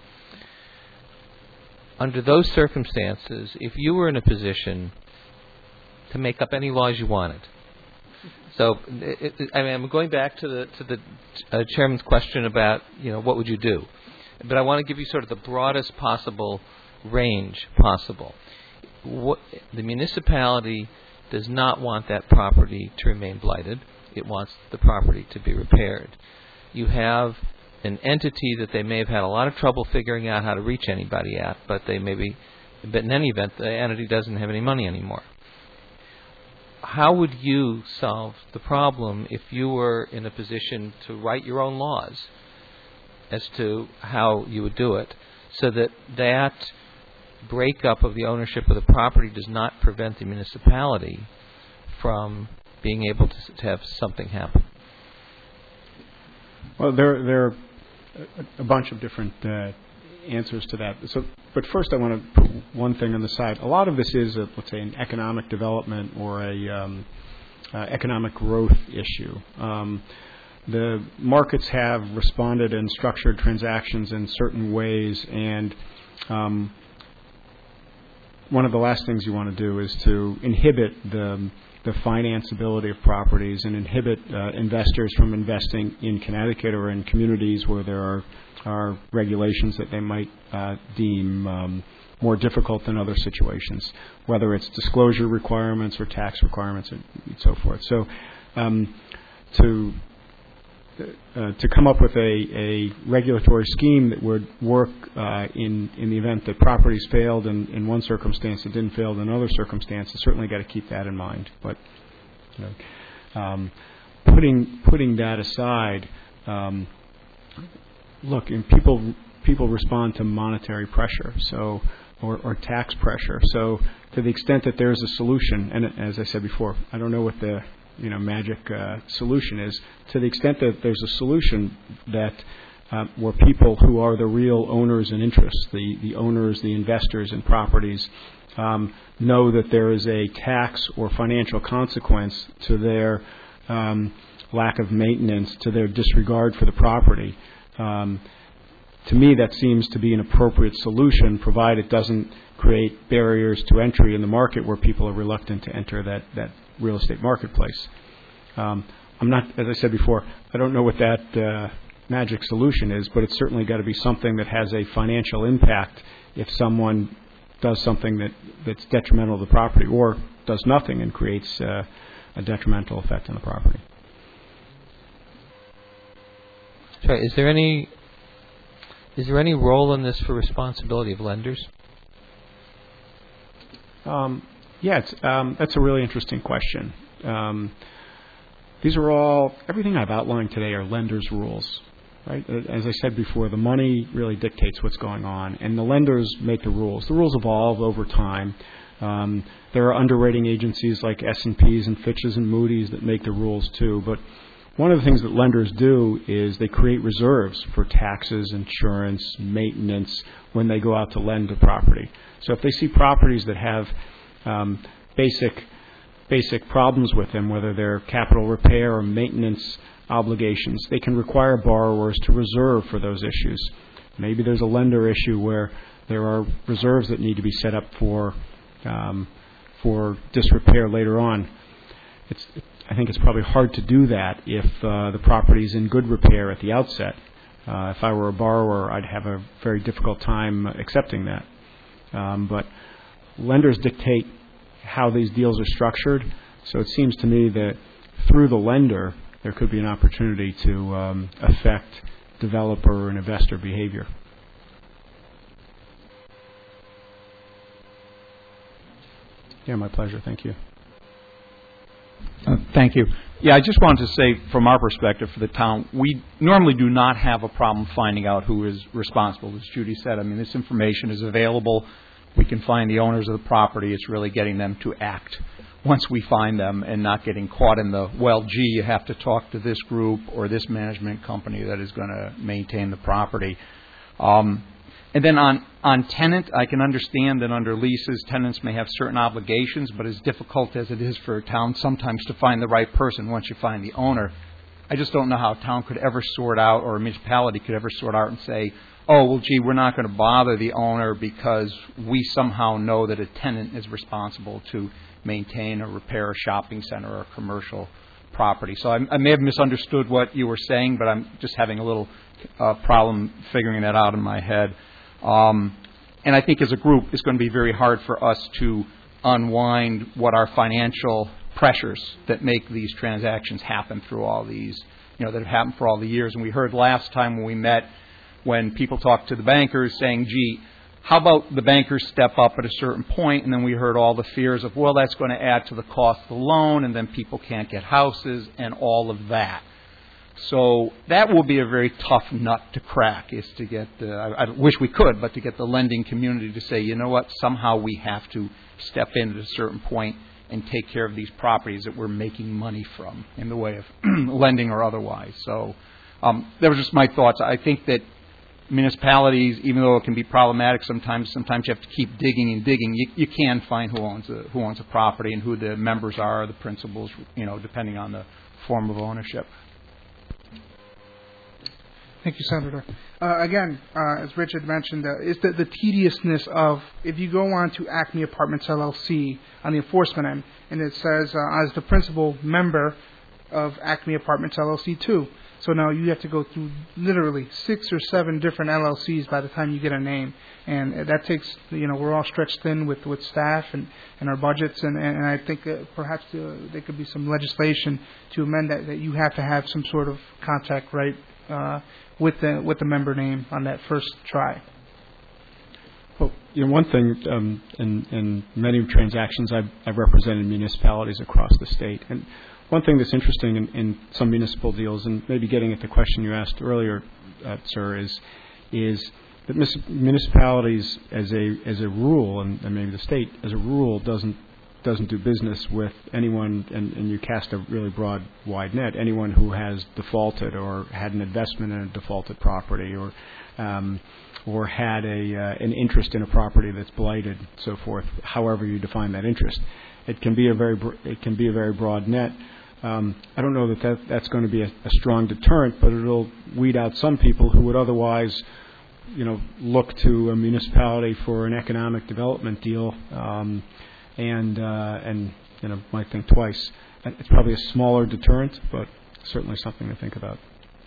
Under those circumstances, if you were in a position to make up any laws you wanted, so it, it, I mean, I'm going back to the to the uh, chairman's question about, you know, what would you do, but I want to give you sort of the broadest possible range possible. What, the municipality does not want that property to remain blighted. It wants the property to be repaired. You have an entity that they may have had a lot of trouble figuring out how to reach anybody at, but they may be, but in any event, the entity doesn't have any money anymore. How would you solve the problem if you were in a position to write your own laws as to how you would do it, so that that breakup of the ownership of the property does not prevent the municipality from being able to, to have something happen? Well, there, there are a bunch of different uh, answers to that. So, but first I want to put one thing on the side. A lot of this is, a, let's say, an economic development or a um, uh, economic growth issue. Um, the markets have responded and structured transactions in certain ways, and um, one of the last things you want to do is to inhibit the the financeability of properties and inhibit uh, investors from investing in Connecticut or in communities where there are, are regulations that they might uh, deem um, more difficult than other situations, whether it's disclosure requirements or tax requirements and, and so forth. So um, to Uh, to come up with a, a regulatory scheme that would work uh, in in the event that properties failed in, in one circumstance and didn't fail in another circumstance, you certainly got to keep that in mind. But you know, um, putting putting that aside, um, look, and people people respond to monetary pressure, so or, or tax pressure. So to the extent that there's a solution, and as I said before, I don't know what the you know, magic uh, solution is, to the extent that there's a solution that uh, where people who are the real owners and interests, the, the owners, the investors in properties, um, know that there is a tax or financial consequence to their um, lack of maintenance, to their disregard for the property, um, to me, that seems to be an appropriate solution, provided it doesn't create barriers to entry in the market where people are reluctant to enter that, that real estate marketplace. Um, I'm not, as I said before, I don't know what that uh, magic solution is, but it's certainly got to be something that has a financial impact if someone does something that, that's detrimental to the property, or does nothing and creates uh, a detrimental effect on the property. Sorry, is there any is there any role in this for responsibility of lenders? Um, yeah, it's, um, that's a really interesting question. Um, these are all, everything I've outlined today are lenders' rules, right? As I said before, the money really dictates what's going on, and the lenders make the rules. The rules evolve over time. Um, there are underwriting agencies like S and P's and Fitch's and Moody's that make the rules too, but one of the things that lenders do is they create reserves for taxes, insurance, maintenance when they go out to lend to property. So if they see properties that have um, basic basic problems with them, whether they're capital repair or maintenance obligations, they can require borrowers to reserve for those issues. Maybe there's a lender issue where there are reserves that need to be set up for um, for disrepair later on. It's, I think it's probably hard to do that if uh, the property is in good repair at the outset. Uh, if I were a borrower, I'd have a very difficult time accepting that. Um, but lenders dictate how these deals are structured, so it seems to me that through the lender, there could be an opportunity to um, affect developer and investor behavior. Yeah, my pleasure. Thank you. Uh, thank you. Yeah, I just wanted to say, from our perspective for the town, we normally do not have a problem finding out who is responsible. As Judy said, I mean, this information is available. We can find the owners of the property. It's really getting them to act once we find them and not getting caught in the, well, gee, you have to talk to this group or this management company that is going to maintain the property. Um, And then on, on tenant, I can understand that under leases, tenants may have certain obligations, but as difficult as it is for a town sometimes to find the right person once you find the owner, I just don't know how a town could ever sort out, or a municipality could ever sort out and say, oh, well, gee, we're not going to bother the owner because we somehow know that a tenant is responsible to maintain or repair a shopping center or a commercial property. So I, I may have misunderstood what you were saying, but I'm just having a little uh, problem figuring that out in my head. Um, and I think as a group, it's going to be very hard for us to unwind what are financial pressures that make these transactions happen through all these, you know, that have happened for all the years. And we heard last time when we met, when people talked to the bankers saying, gee, how about the bankers step up at a certain point? And then we heard all the fears of, well, that's going to add to the cost of the loan, and then people can't get houses and all of that. So that will be a very tough nut to crack, is to get, the, I, I wish we could, but to get the lending community to say, you know what, somehow we have to step in at a certain point and take care of these properties that we're making money from in the way of lending or otherwise. So um, that was just my thoughts. I think that municipalities, even though it can be problematic sometimes, sometimes you have to keep digging and digging. You, you can find who owns a, who owns a property and who the members are, the principals, you know, depending on the form of ownership. Thank you, Senator. Uh, again, uh, as Richard mentioned, uh, is the, the tediousness of, if you go on to Acme Apartments L L C on the enforcement end, and it says, uh, as the principal member of Acme Apartments L L C too. So now you have to go through literally six or seven different L L Cs by the time you get a name. And that takes, you know, we're all stretched thin with, with staff and, and our budgets. And, and I think uh, perhaps uh, there could be some legislation to amend that, that you have to have some sort of contact right uh, with the with the member name on that first try. Well, you know, one thing, um, in, in many transactions, I've, I've represented municipalities across the state. And one thing that's interesting in, in some municipal deals, and maybe getting at the question you asked earlier, uh, sir, is is that municipalities, as a as a rule, and, and maybe the state as a rule, doesn't doesn't do business with anyone, and, and you cast a really broad, wide net, anyone who has defaulted or had an investment in a defaulted property, or um, or had a uh, an interest in a property that's blighted, so forth. However you define that interest, it can be a very it can be a very broad net. Um, I don't know that, that that's going to be a, a strong deterrent, but it'll weed out some people who would otherwise you know, look to a municipality for an economic development deal, um, and uh, and you know, might think twice. It's probably a smaller deterrent, but certainly something to think about.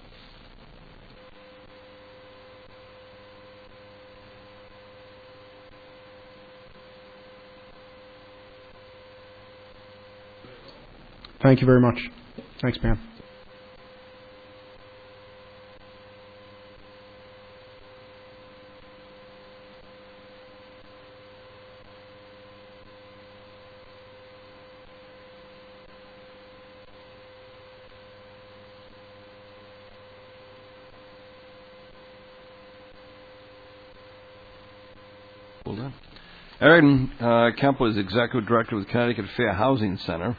Thank you very much. Thanks, Pam. Well done. Erin uh, Kemp is Executive Director with Connecticut Fair Housing Center.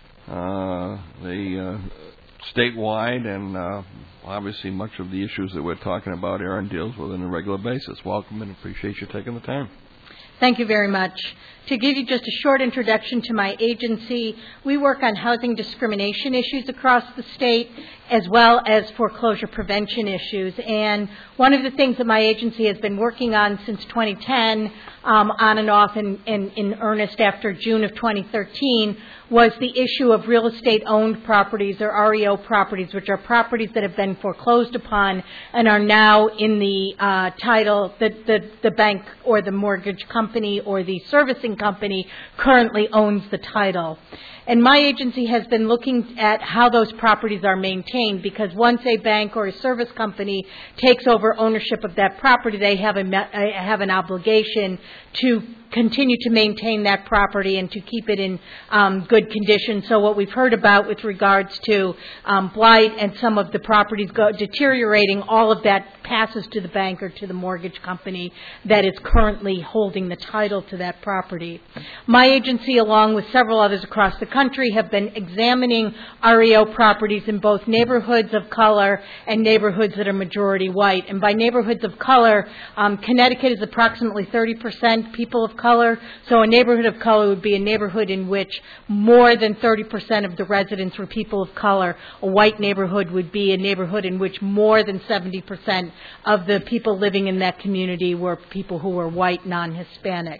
Uh, they uh, statewide and uh, obviously much of the issues that we're talking about Erin deals with on a regular basis. Welcome and appreciate you taking the time. Thank you very much. To give you just a short introduction to my agency, we work on housing discrimination issues across the state as well as foreclosure prevention issues. And one of the things that my agency has been working on since twenty ten, um, on and off in, in, in earnest after June of twenty thirteen, was the issue of real estate owned properties or R E O properties, which are properties that have been foreclosed upon and are now in the uh, title that the, the bank or the mortgage company or the servicing company currently owns the title. And my agency has been looking at how those properties are maintained, because once a bank or a service company takes over ownership of that property, they have a have an obligation to continue to maintain that property and to keep it in um, good condition. So what we've heard about with regards to um, blight and some of the properties go, deteriorating, all of that passes to the bank or to the mortgage company that is currently holding the title to that property. My agency, along with several others across the country, have been examining R E O properties in both neighborhoods of color and neighborhoods that are majority white. And by neighborhoods of color, um, Connecticut is approximately thirty percent people of color. So a neighborhood of color would be a neighborhood in which more than thirty percent of the residents were people of color. A white neighborhood would be a neighborhood in which more than seventy percent of the people living in that community were people who were white, non-Hispanic.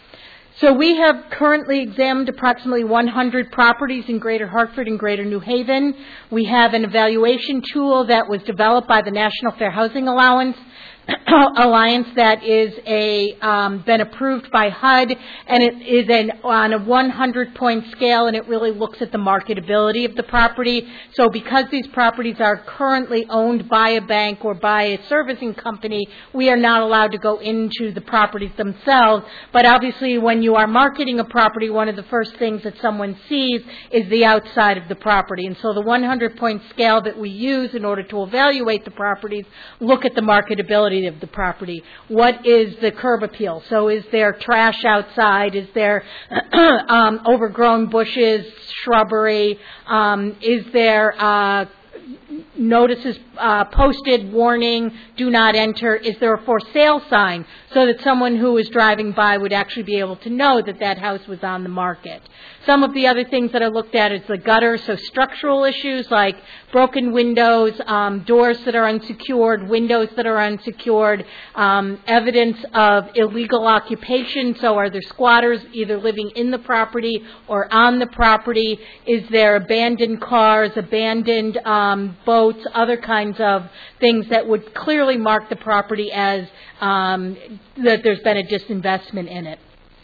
So we have currently examined approximately one hundred properties in Greater Hartford and Greater New Haven. We have an evaluation tool that was developed by the National Fair Housing Allowance Alliance that is a um, been approved by H U D, and it is an, on a one hundred point scale, and it really looks at the marketability of the property. So because these properties are currently owned by a bank or by a servicing company, we are not allowed to go into the properties themselves. But obviously when you are marketing a property, one of the first things that someone sees is the outside of the property. And so the one hundred point scale that we use in order to evaluate the properties look at the marketability of the property. What is the curb appeal? So is there trash outside? Is there um, overgrown bushes, shrubbery? Um, is there uh, notices uh, posted, warning, do not enter? Is there a for sale sign so that someone who is driving by would actually be able to know that that house was on the market? Some of the other things that are looked at is the gutter, so structural issues like broken windows, um, doors that are unsecured, windows that are unsecured, um, evidence of illegal occupation, so are there squatters either living in the property or on the property? Is there abandoned cars, abandoned um, boats, other kinds of things that would clearly mark the property as um, that there's been a disinvestment in it.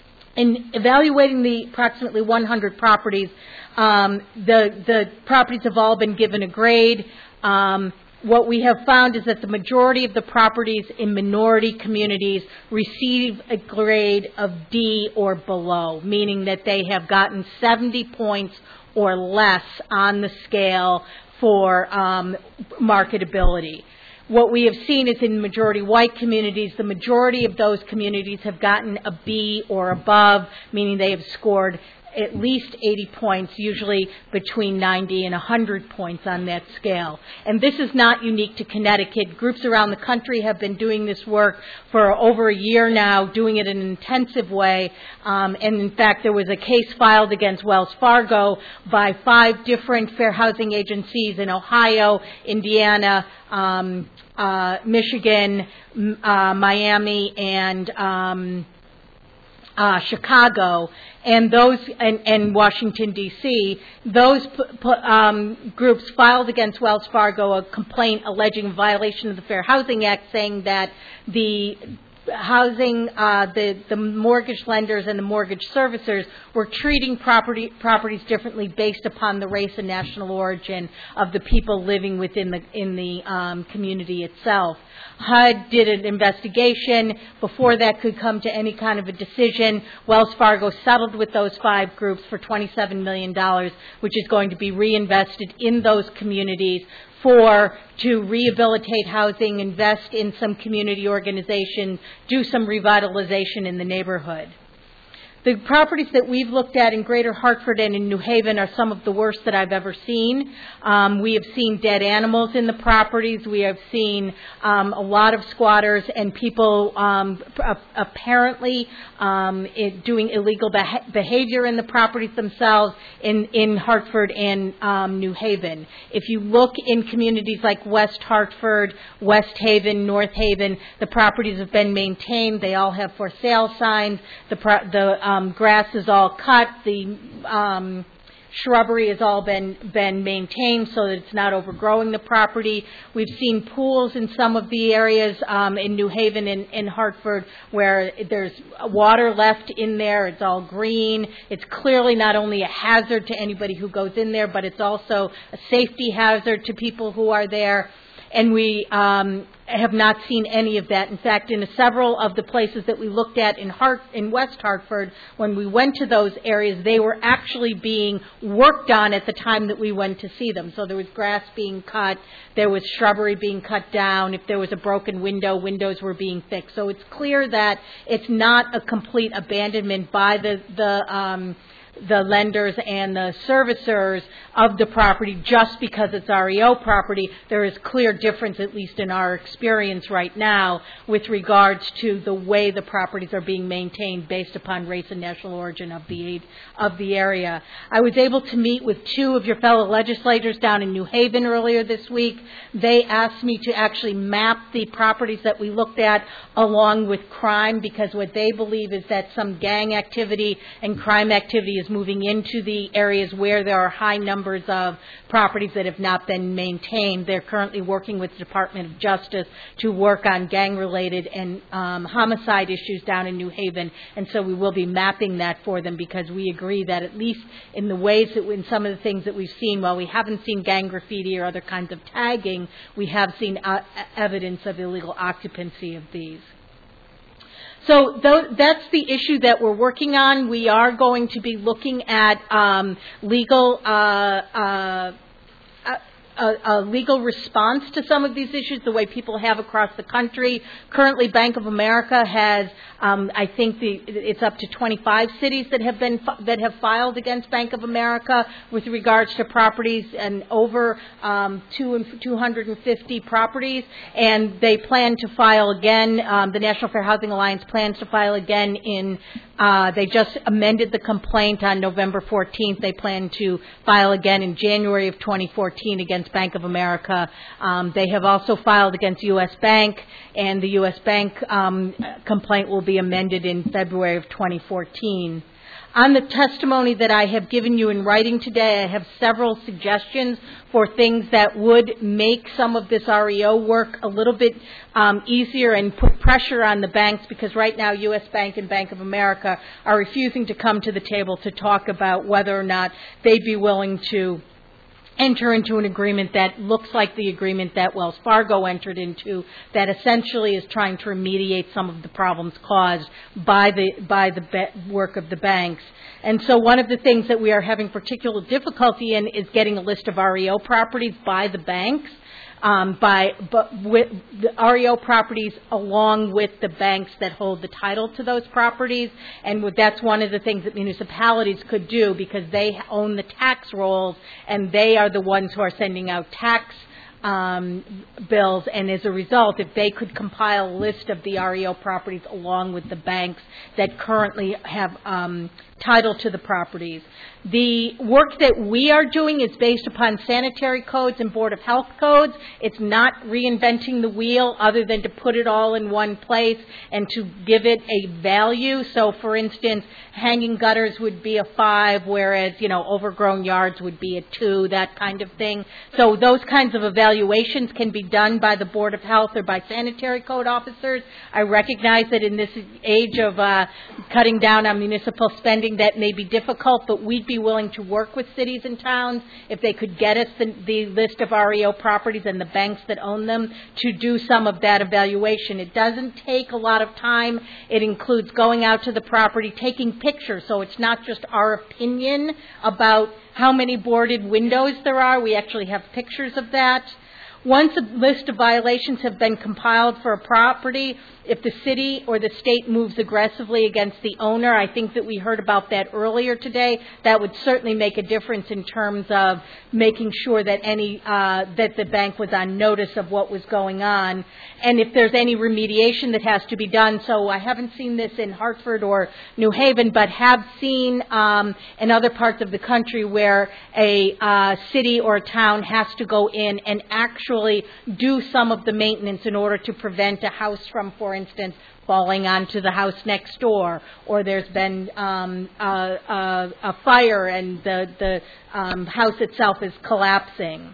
In evaluating the approximately one hundred properties, um, the, the properties have all been given a grade. Um, what we have found is that the majority of the properties in minority communities receive a grade of D or below, meaning that they have gotten seventy points or less on the scale for um, marketability. What we have seen is in majority white communities, the majority of those communities have gotten a B or above, meaning they have scored at least eighty points, usually between ninety and one hundred points on that scale. And this is not unique to Connecticut. Groups around the country have been doing this work for over a year now, doing it in an intensive way. Um, and in fact, there was a case filed against Wells Fargo by five different fair housing agencies in Ohio, Indiana, um, uh, Michigan, uh, Miami, and um, uh, Chicago, and those and, and Washington D C. Those p- p- um, groups filed against Wells Fargo a complaint alleging violation of the Fair Housing Act, saying that the housing, uh, the, the mortgage lenders and the mortgage servicers were treating property, properties differently based upon the race and national origin of the people living within the, in the um, community itself. H U D did an investigation. Before that could come to any kind of a decision, Wells Fargo settled with those five groups for twenty-seven million dollars, which is going to be reinvested in those communities for to rehabilitate housing, invest in some community organizations, do some revitalization in the neighborhood. The properties that we've looked at in Greater Hartford and in New Haven are some of the worst that I've ever seen. Um, we have seen dead animals in the properties. We have seen um, a lot of squatters and people um, apparently um, it, doing illegal beh- behavior in the properties themselves in, in Hartford and um, New Haven. If you look in communities like West Hartford, West Haven, North Haven, the properties have been maintained. They all have for sale signs. The, pro- the um, Um, grass is all cut. The um, shrubbery has all been been maintained so that it's not overgrowing the property. We've seen pools in some of the areas um, in New Haven and in Hartford where there's water left in there. It's all green. It's clearly not only a hazard to anybody who goes in there, but it's also a safety hazard to people who are there. And we um, have not seen any of that. In fact, in several of the places that we looked at in Hart, in West Hartford, when we went to those areas, they were actually being worked on at the time that we went to see them. So there was grass being cut, there was shrubbery being cut down. If there was a broken window, windows were being fixed. So it's clear that it's not a complete abandonment by the the um, the lenders and the servicers of the property just because it's R E O property. There is clear difference, at least in our experience right now, with regards to the way the properties are being maintained based upon race and national origin of the of the area. I was able to meet with two of your fellow legislators down in New Haven earlier this week. They asked me to actually map the properties that we looked at along with crime, because what they believe is that some gang activity and crime activity is moving into the areas where there are high numbers of properties that have not been maintained. They're currently working with the Department of Justice to work on gang-related and um, homicide issues down in New Haven, and so we will be mapping that for them, because we agree that at least in the ways that in some of the things that we've seen, while we haven't seen gang graffiti or other kinds of tagging, we have seen uh, evidence of illegal occupancy of these. So th- that's the issue that we're working on. We are going to be looking at um, legal uh, uh, a, a legal response to some of these issues, the way people have across the country. Currently, Bank of America has, um, I think, the, it's up to twenty-five cities that have been that have filed against Bank of America with regards to properties, and over um, two, two hundred fifty properties. And they plan to file again. Um, the National Fair Housing Alliance plans to file again in. Uh, they just amended the complaint on November fourteenth. They plan to file again in January of twenty fourteen against Bank of America. Um, they have also filed against U S Bank, and the U S Bank um, complaint will be amended in February of twenty fourteen. On the testimony that I have given you in writing today, I have several suggestions for things that would make some of this R E O work a little bit um, easier and put pressure on the banks, because right now U S Bank and Bank of America are refusing to come to the table to talk about whether or not they'd be willing to enter into an agreement that looks like the agreement that Wells Fargo entered into, that essentially is trying to remediate some of the problems caused by the by the be- work of the banks. And so one of the things that we are having particular difficulty in is getting a list of R E O properties by the banks. um, by but with the R E O properties along with the banks that hold the title to those properties. And that's one of the things that municipalities could do because they own the tax rolls and they are the ones who are sending out tax Um, bills, and as a result, if they could compile a list of the R E O properties along with the banks that currently have um, title to the properties. The work that we are doing is based upon sanitary codes and Board of Health codes. It's not reinventing the wheel other than to put it all in one place and to give it a value. So, for instance, hanging gutters would be a five, whereas, you know, overgrown yards would be a two, that kind of thing. So those kinds of evaluations can be done by the Board of Health or by sanitary code officers. I recognize that in this age of uh, cutting down on municipal spending, that may be difficult, but we'd be willing to work with cities and towns if they could get us the, the list of R E O properties and the banks that own them to do some of that evaluation. It doesn't take a lot of time. It includes going out to the property, taking pictures, so it's not just our opinion about how many boarded windows there are. We actually have pictures of that. Once a list of violations have been compiled for a property, if the city or the state moves aggressively against the owner, I think that we heard about that earlier today, that would certainly make a difference in terms of making sure that any uh, that the bank was on notice of what was going on. And if there's any remediation that has to be done, so I haven't seen this in Hartford or New Haven, but have seen um, in other parts of the country where a uh, city or a town has to go in and actually do some of the maintenance in order to prevent a house from, for instance, falling onto the house next door, or there's been um, a, a, a fire and the, the um, house itself is collapsing.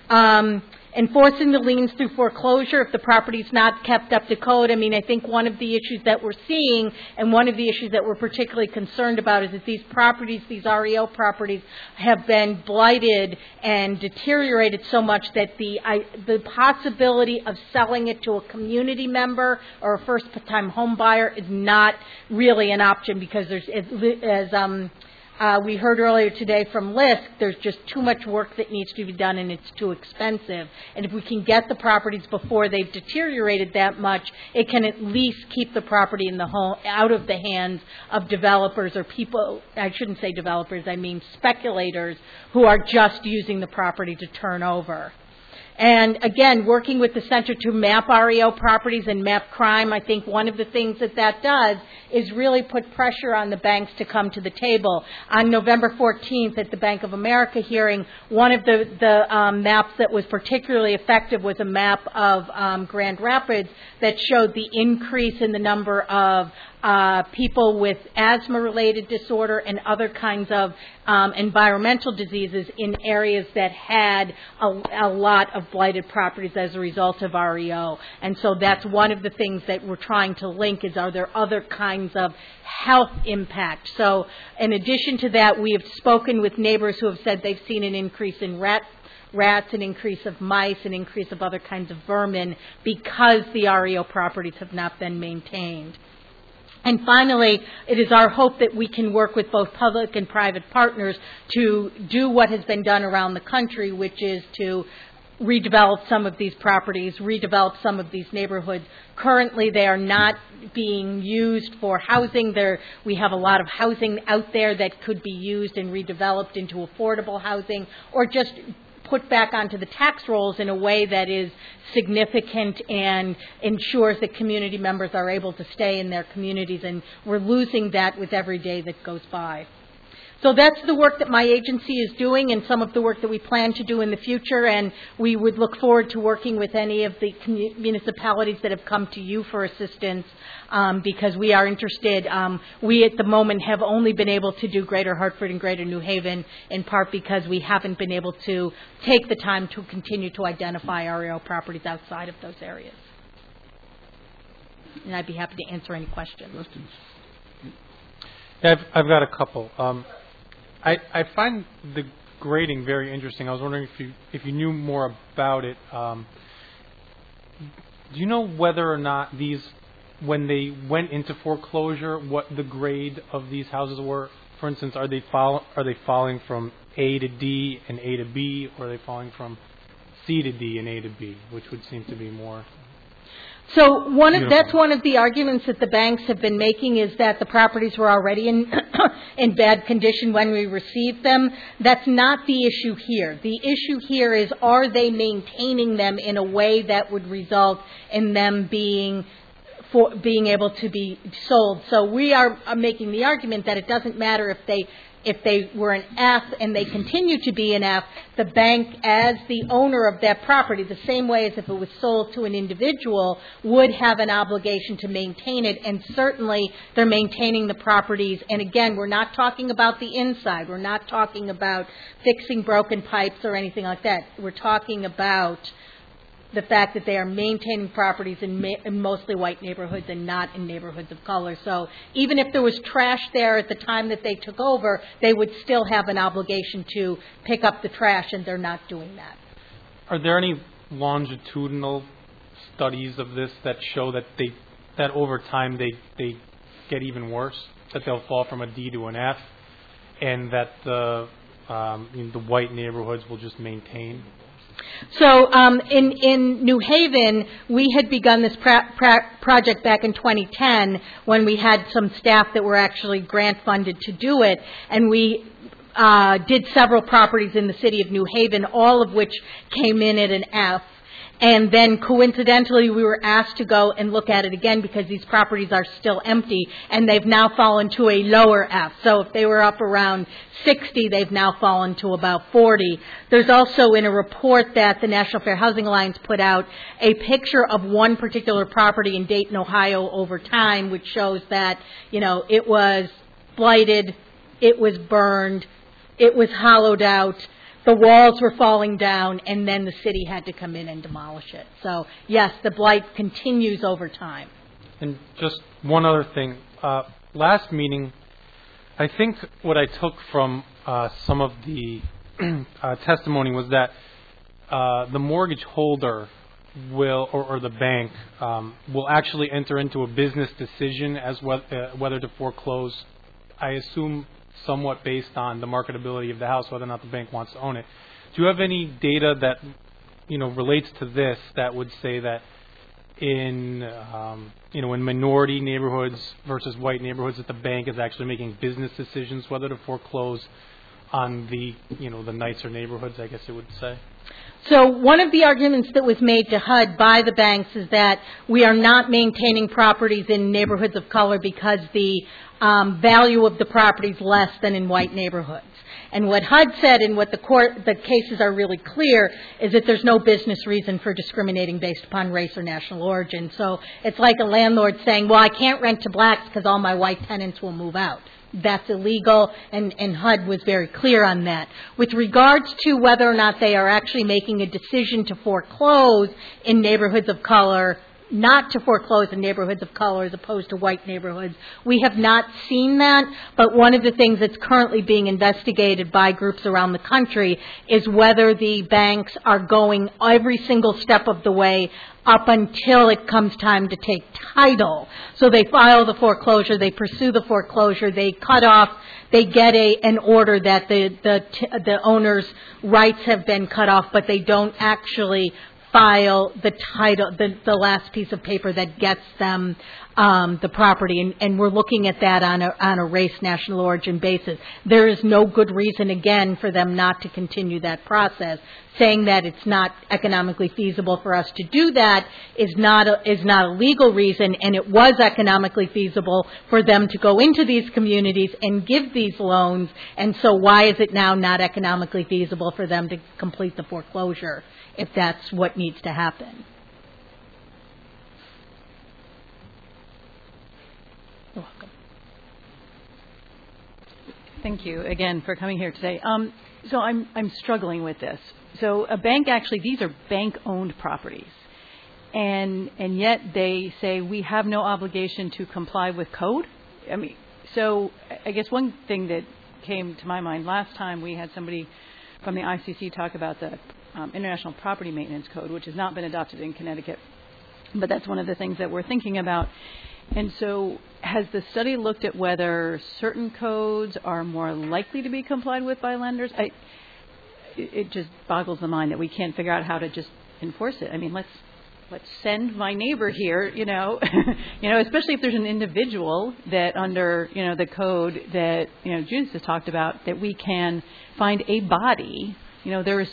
Um, enforcing the liens through foreclosure if the property's not kept up to code. I mean, I think one of the issues that we're seeing and one of the issues that we're particularly concerned about is that these properties, these R E O properties, have been blighted and deteriorated so much that the I, the possibility of selling it to a community member or a first-time home buyer is not really an option because there's, as um, Uh, we heard earlier today from L I S C, there's just too much work that needs to be done and it's too expensive. And if we can get the properties before they've deteriorated that much, it can at least keep the property in the home, out of the hands of developers or people, I shouldn't say developers, I mean speculators who are just using the property to turn over. And again, working with the Center to map R E O properties and map crime, I think one of the things that that does is really put pressure on the banks to come to the table. On November fourteenth at the Bank of America hearing, one of the, the um, maps that was particularly effective was a map of um, Grand Rapids that showed the increase in the number of Uh, people with asthma-related disorder and other kinds of um, environmental diseases in areas that had a, a lot of blighted properties as a result of R E O. And so that's one of the things that we're trying to link is are there other kinds of health impact. So in addition to that, we have spoken with neighbors who have said they've seen an increase in rat rats, an increase of mice, an increase of other kinds of vermin because the R E O properties have not been maintained. And finally, it is our hope that we can work with both public and private partners to do what has been done around the country, which is to redevelop some of these properties, redevelop some of these neighborhoods. Currently, they are not being used for housing. There, we have a lot of housing out there that could be used and redeveloped into affordable housing or just put back onto the tax rolls in a way that is significant and ensures that community members are able to stay in their communities, and we're losing that with every day that goes by. So that's the work that my agency is doing and some of the work that we plan to do in the future, and we would look forward to working with any of the municipalities that have come to you for assistance um, because we are interested. Um, we at the moment have only been able to do Greater Hartford and Greater New Haven in part because we haven't been able to take the time to continue to identify R E O properties outside of those areas. And I'd be happy to answer any questions. Yeah, I've, I've got a couple. Um, I, I find the grading very interesting. I was wondering if you if you knew more about it. Um, do you know whether or not these, when they went into foreclosure, what the grade of these houses were? For instance, are they follow, are they falling from A to D and A to B, or are they falling from C to D and A to B, which would seem to be more. So one of, Beautiful. that's one of the arguments that the banks have been making, is that the properties were already in in bad condition when we received them. That's not the issue here. The issue here is, are they maintaining them in a way that would result in them being for being able to be sold? So we are, are making the argument that it doesn't matter if they If they were an F and they continue to be an F, the bank, as the owner of that property, the same way as if it was sold to an individual, would have an obligation to maintain it. And certainly they're maintaining the properties. And again, we're not talking about the inside. We're not talking about fixing broken pipes or anything like that. We're talking about the fact that they are maintaining properties in, ma- in mostly white neighborhoods and not in neighborhoods of color. So even if there was trash there at the time that they took over, they would still have an obligation to pick up the trash, and they're not doing that. Are there any longitudinal studies of this that show that they that over time they, they get even worse, that they'll fall from a D to an F, and that the um, you know, the white neighborhoods will just maintain? So um, in, in New Haven, we had begun this pra- pra- project back in twenty ten when we had some staff that were actually grant funded to do it, and we uh, did several properties in the city of New Haven, all of which came in at an F. And then coincidentally, we were asked to go and look at it again because these properties are still empty, and they've now fallen to a lower F. So if they were up around sixty, they've now fallen to about forty. There's also, in a report that the National Fair Housing Alliance put out, a picture of one particular property in Dayton, Ohio over time, which shows that, you know, it was blighted, it was burned, it was hollowed out, the walls were falling down, and then the city had to come in and demolish it. So, yes, the blight continues over time. And just one other thing. Uh, last meeting, I think what I took from uh, some of the uh, testimony was that uh, the mortgage holder will, or, or the bank, um, will actually enter into a business decision as wh- uh, whether to foreclose. I assume somewhat based on the marketability of the house, whether or not the bank wants to own it. Do you have any data that, you know, relates to this that would say that in, um, you know, in minority neighborhoods versus white neighborhoods, that the bank is actually making business decisions whether to foreclose on the, you know, the nicer neighborhoods, I guess it would say? So one of the arguments that was made to H U D by the banks is that we are not maintaining properties in neighborhoods of color because the um, value of the property is less than in white neighborhoods. And what H U D said, and what the court, the cases are really clear, is that there's no business reason for discriminating based upon race or national origin. So it's like a landlord saying, well, I can't rent to blacks because all my white tenants will move out. That's illegal, and, and H U D was very clear on that. With regards to whether or not they are actually making a decision to foreclose in neighborhoods of color, not to foreclose in neighborhoods of color as opposed to white neighborhoods, we have not seen that, but one of the things that's currently being investigated by groups around the country is whether the banks are going every single step of the way up until it comes time to take title. So they file the foreclosure, they pursue the foreclosure, they cut off, they get a an order that the the the owner's rights have been cut off, but they don't actually file the title, the, the last piece of paper that gets them um, the property, and, and we're looking at that on a on a race national origin basis. There is no good reason, again, for them not to continue that process. Saying that it's not economically feasible for us to do that is not a, is not a legal reason, and it was economically feasible for them to go into these communities and give these loans, and so why is it now not economically feasible for them to complete the foreclosure if that's what needs to happen? You're welcome. Thank you again for coming here today. Um, so I'm I'm struggling with this. So a bank actually, these are bank-owned properties, and and yet they say we have no obligation to comply with code. I mean, so I guess one thing that came to my mind last time we had somebody from the I C C talk about the um, International Property Maintenance Code, which has not been adopted in Connecticut, but that's one of the things that we're thinking about. And so has the study looked at whether certain codes are more likely to be complied with by lenders? I, it, it just boggles the mind that we can't figure out how to just enforce it. I mean, let's let's send my neighbor here, you know, you know, especially if there's an individual that under, you know, the code that, you know, Judith has talked about, that we can find a body. You know, there's,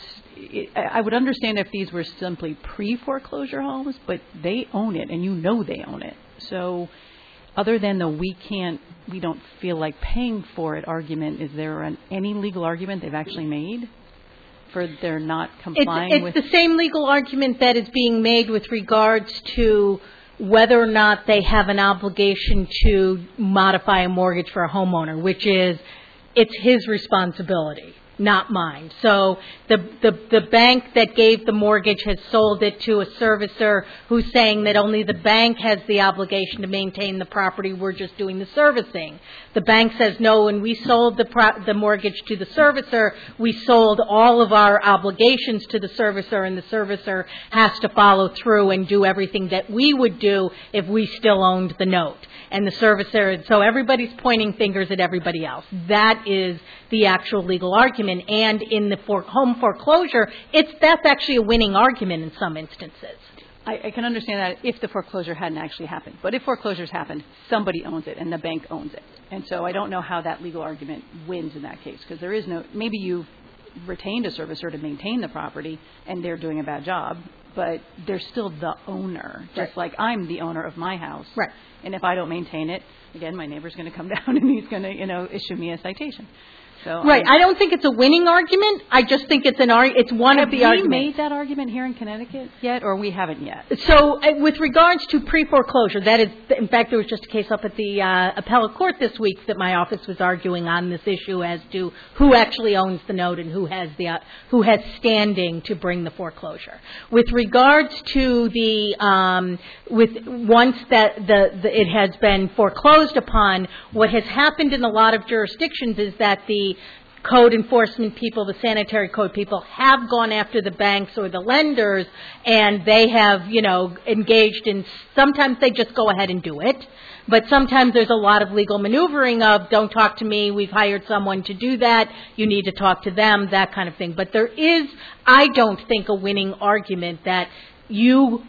I would understand if these were simply pre-foreclosure homes, but they own it, and you know they own it. So other than the we can't, we don't feel like paying for it argument, is there an, any legal argument they've actually made for their not complying it's, with? It's the same legal argument that is being made with regards to whether or not they have an obligation to modify a mortgage for a homeowner, which is it's his responsibility, not mine. So the, the the bank that gave the mortgage has sold it to a servicer who's saying that only the bank has the obligation to maintain the property, we're just doing the servicing. The bank says no, when we sold the pro- the mortgage to the servicer, we sold all of our obligations to the servicer, and the servicer has to follow through and do everything that we would do if we still owned the note. And the servicer, so everybody's pointing fingers at everybody else. That is the actual legal argument. And in the for, home foreclosure, it's that's actually a winning argument in some instances. I, I can understand that if the foreclosure hadn't actually happened. But if foreclosure's happened, somebody owns it, and the bank owns it. And so I don't know how that legal argument wins in that case, because there is no, maybe you've retained a servicer to maintain the property, and they're doing a bad job, but they're still the owner, just right. like I'm the owner of my house. Right. And if I don't maintain it, again, my neighbor's going to come down and he's going to, you know, issue me a citation. So right. I, I don't think it's a winning argument. I just think it's an ar- it's one of the arguments. Have we made that argument here in Connecticut yet, or we haven't yet? So uh, with regards to pre-foreclosure, that is, in fact, there was just a case up at the uh, appellate court this week that my office was arguing on this issue as to who actually owns the note and who has the uh, who has standing to bring the foreclosure. With regards to the um, with once that the, the it has been foreclosed upon, what has happened in a lot of jurisdictions is that the code enforcement people, the sanitary code people, have gone after the banks or the lenders, and they have, you know, engaged in, sometimes they just go ahead and do it, but sometimes there's a lot of legal maneuvering of, don't talk to me, we've hired someone to do that, you need to talk to them, that kind of thing. But there is, I don't think, a winning argument that you,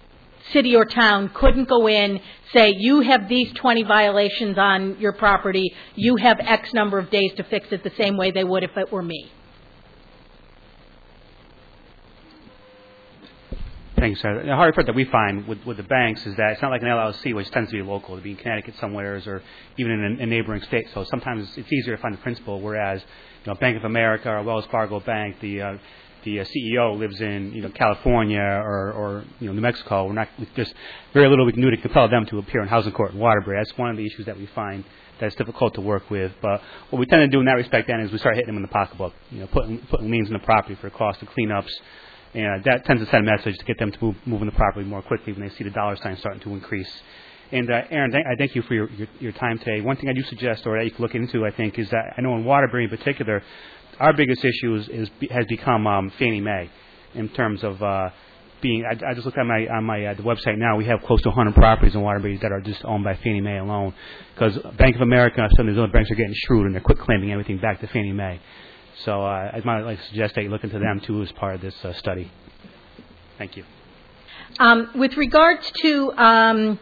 city or town, couldn't go in, say, you have these twenty violations on your property, you have X number of days to fix it the same way they would if it were me. Thanks, sir. The hard part that we find with, with the banks is that it's not like an L L C, which tends to be local, to be in Connecticut somewheres or even in a, a neighboring state. So sometimes it's easier to find the principal, whereas, you know, Bank of America or Wells Fargo Bank, the uh, the uh, C E O lives in, you know, California or, or you know, New Mexico. We're not, there's very little we can do to compel them to appear in housing court in Waterbury. That's one of the issues that we find that's difficult to work with. But what we tend to do in that respect then is we start hitting them in the pocketbook, you know, putting putting liens in the property for cost of cleanups. And that tends to send a message to get them to move, move in the property more quickly when they see the dollar sign starting to increase. And uh, Aaron, th- I thank you for your, your, your time today. One thing I do suggest, or that you can look into, I think, is that I know in Waterbury in particular, our biggest issue is, is has become um, Fannie Mae in terms of uh, being. I, I just looked at my on my uh, the website now. We have close to one hundred properties in Waterbury that are just owned by Fannie Mae alone, because Bank of America and some of these other banks are getting shrewd and they're quick claiming everything back to Fannie Mae. So uh, I might like to suggest that you look into them too as part of this uh, study. Thank you. Um, with regards to um,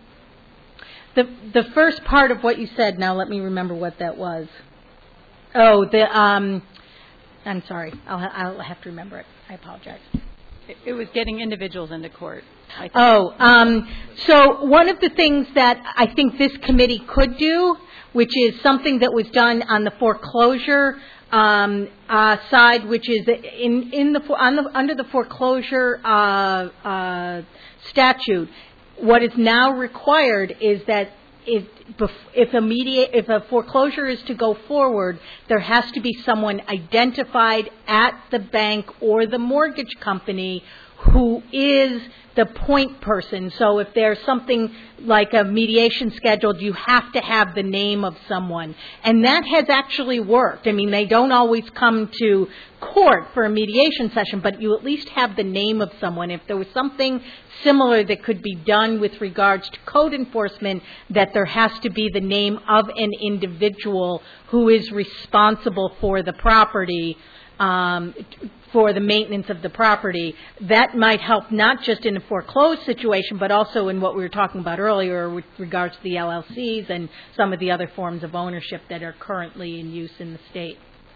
the the first part of what you said, now let me remember what that was. Oh, the um, I'm sorry. I'll ha- I'll have to remember it. I apologize. It, it was getting individuals into court. I think. Oh, um, so one of the things that I think this committee could do, which is something that was done on the foreclosure um, uh, side, which is in in the, on the under the foreclosure uh, uh, statute, what is now required is that if if a mediate, if a foreclosure is to go forward, there has to be someone identified at the bank or the mortgage company who is the point person. So if there's something like a mediation scheduled, you have to have the name of someone. And that has actually worked. I mean, they don't always come to court for a mediation session, but you at least have the name of someone. If there was something similar that could be done with regards to code enforcement, that there has to be the name of an individual who is responsible for the property. um, for the maintenance of the property. That might help not just in a foreclosed situation, but also in what we were talking about earlier with regards to the L L Cs and some of the other forms of ownership that are currently in use in the state.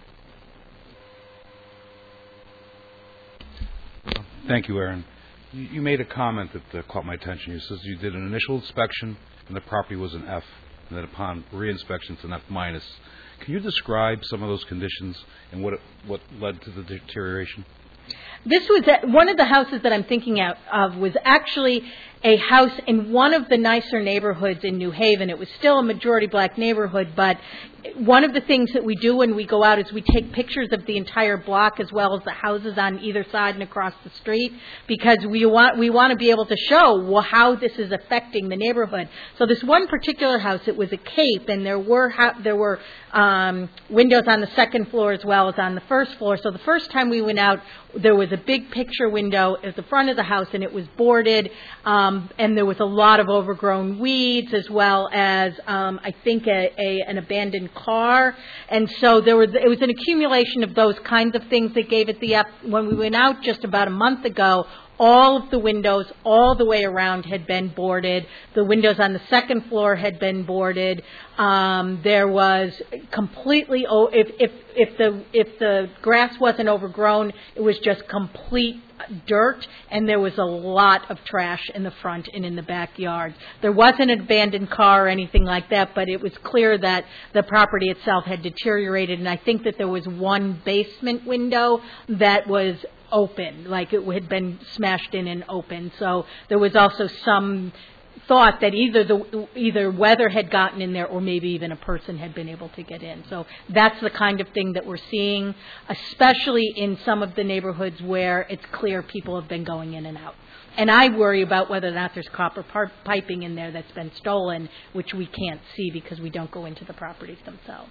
Thank you, Aaron. You, you made a comment that uh, caught my attention. You says you did an initial inspection and the property was an F, and then upon re-inspection it's an F minus. Can you describe some of those conditions and what it, what led to the deterioration? This was at, one of the houses that I'm thinking out of was actually a house in one of the nicer neighborhoods in New Haven. It was still a majority black neighborhood, but one of the things that we do when we go out is we take pictures of the entire block as well as the houses on either side and across the street, because we want we want to be able to show well, how this is affecting the neighborhood. So this one particular house, it was a cape, and there were ha- there were um, windows on the second floor as well as on the first floor. So the first time we went out, there was a big picture window at the front of the house, and it was boarded, um, and there was a lot of overgrown weeds as well as um, I think a, a, an abandoned car. And so there was it was an accumulation of those kinds of things that gave it the up. When we went out just about a month ago, all of the windows all the way around had been boarded. The windows on the second floor had been boarded. Um, there was completely oh, if if if the if the grass wasn't overgrown, it was just complete dirt, and there was a lot of trash in the front and in the backyard. There wasn't an abandoned car or anything like that, but it was clear that the property itself had deteriorated, and I think that there was one basement window that was open, like it had been smashed in and open. So there was also some thought that either the either weather had gotten in there or maybe even a person had been able to get in. So that's the kind of thing that we're seeing, especially in some of the neighborhoods where it's clear people have been going in and out. And I worry about whether or not there's copper par- piping in there that's been stolen, which we can't see because we don't go into the properties themselves.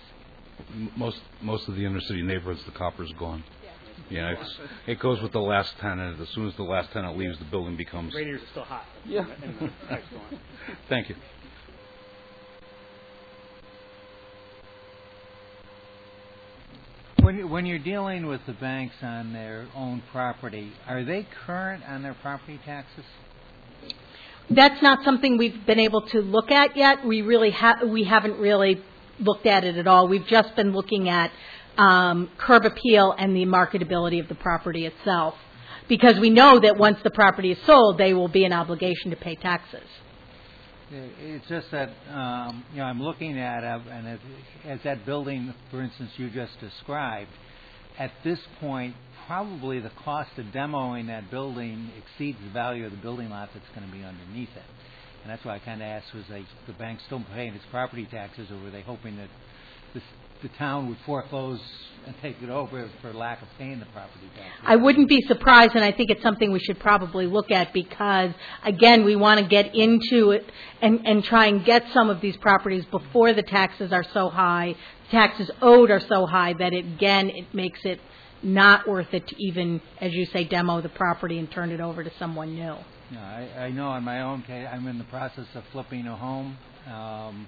Most most of the inner city neighborhoods, the copper's gone. Yeah, it's, it goes with the last tenant. As soon as the last tenant leaves, the building becomes... Radiators are still hot. Yeah. Thank you. When, when you're dealing with the banks on their own property, are they current on their property taxes? That's not something we've been able to look at yet. We really ha- we haven't really looked at it at all. We've just been looking at Um, curb appeal and the marketability of the property itself, because we know that once the property is sold, they will be an obligation to pay taxes. It's just that um, you know I'm looking at it, and it, as that building, for instance, you just described, at this point, probably the cost of demoing that building exceeds the value of the building lot that's going to be underneath it, and that's why I kind of asked: was they, the bank still paying its property taxes, or were they hoping that this the town would foreclose and take it over for lack of paying the property taxes? I wouldn't be surprised, and I think it's something we should probably look at because, again, we want to get into it and, and try and get some of these properties before the taxes are so high, taxes owed are so high that, it, again, it makes it not worth it to even, as you say, demo the property and turn it over to someone new. No, I, I know on my own case, I'm in the process of flipping a home. Um,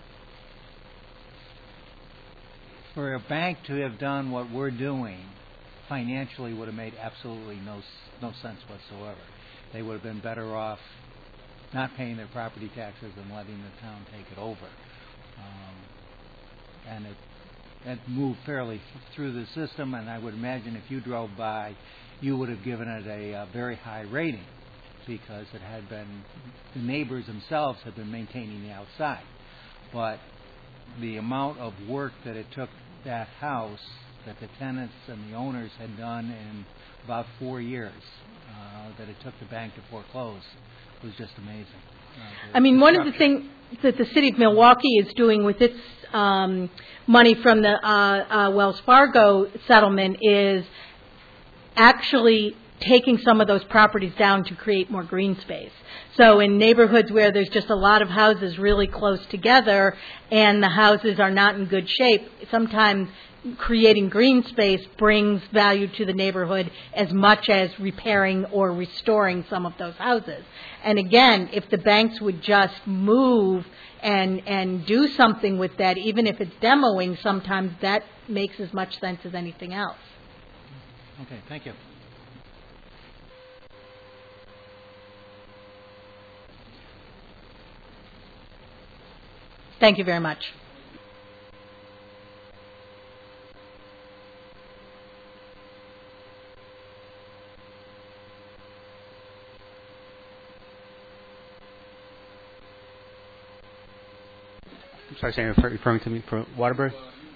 For a bank to have done what we're doing financially would have made absolutely no no sense whatsoever. They would have been better off not paying their property taxes and letting the town take it over. Um, and it, it moved fairly through the system, and I would imagine if you drove by, you would have given it a, a very high rating because it had been, the neighbors themselves had been maintaining the outside. But the amount of work that it took that house, that the tenants and the owners had done in about four years, uh, that it took the bank to foreclose, was just amazing. Uh, I mean, one of the things that the city of Milwaukee is doing with its um, money from the uh, uh, Wells Fargo settlement is actually taking some of those properties down to create more green space. So in neighborhoods where there's just a lot of houses really close together and the houses are not in good shape, sometimes creating green space brings value to the neighborhood as much as repairing or restoring some of those houses. And again, if the banks would just move and and do something with that, even if it's demoing, sometimes that makes as much sense as anything else. Okay, thank you. Thank you very much. I'm sorry, Sam, you're referring to me for Waterbury?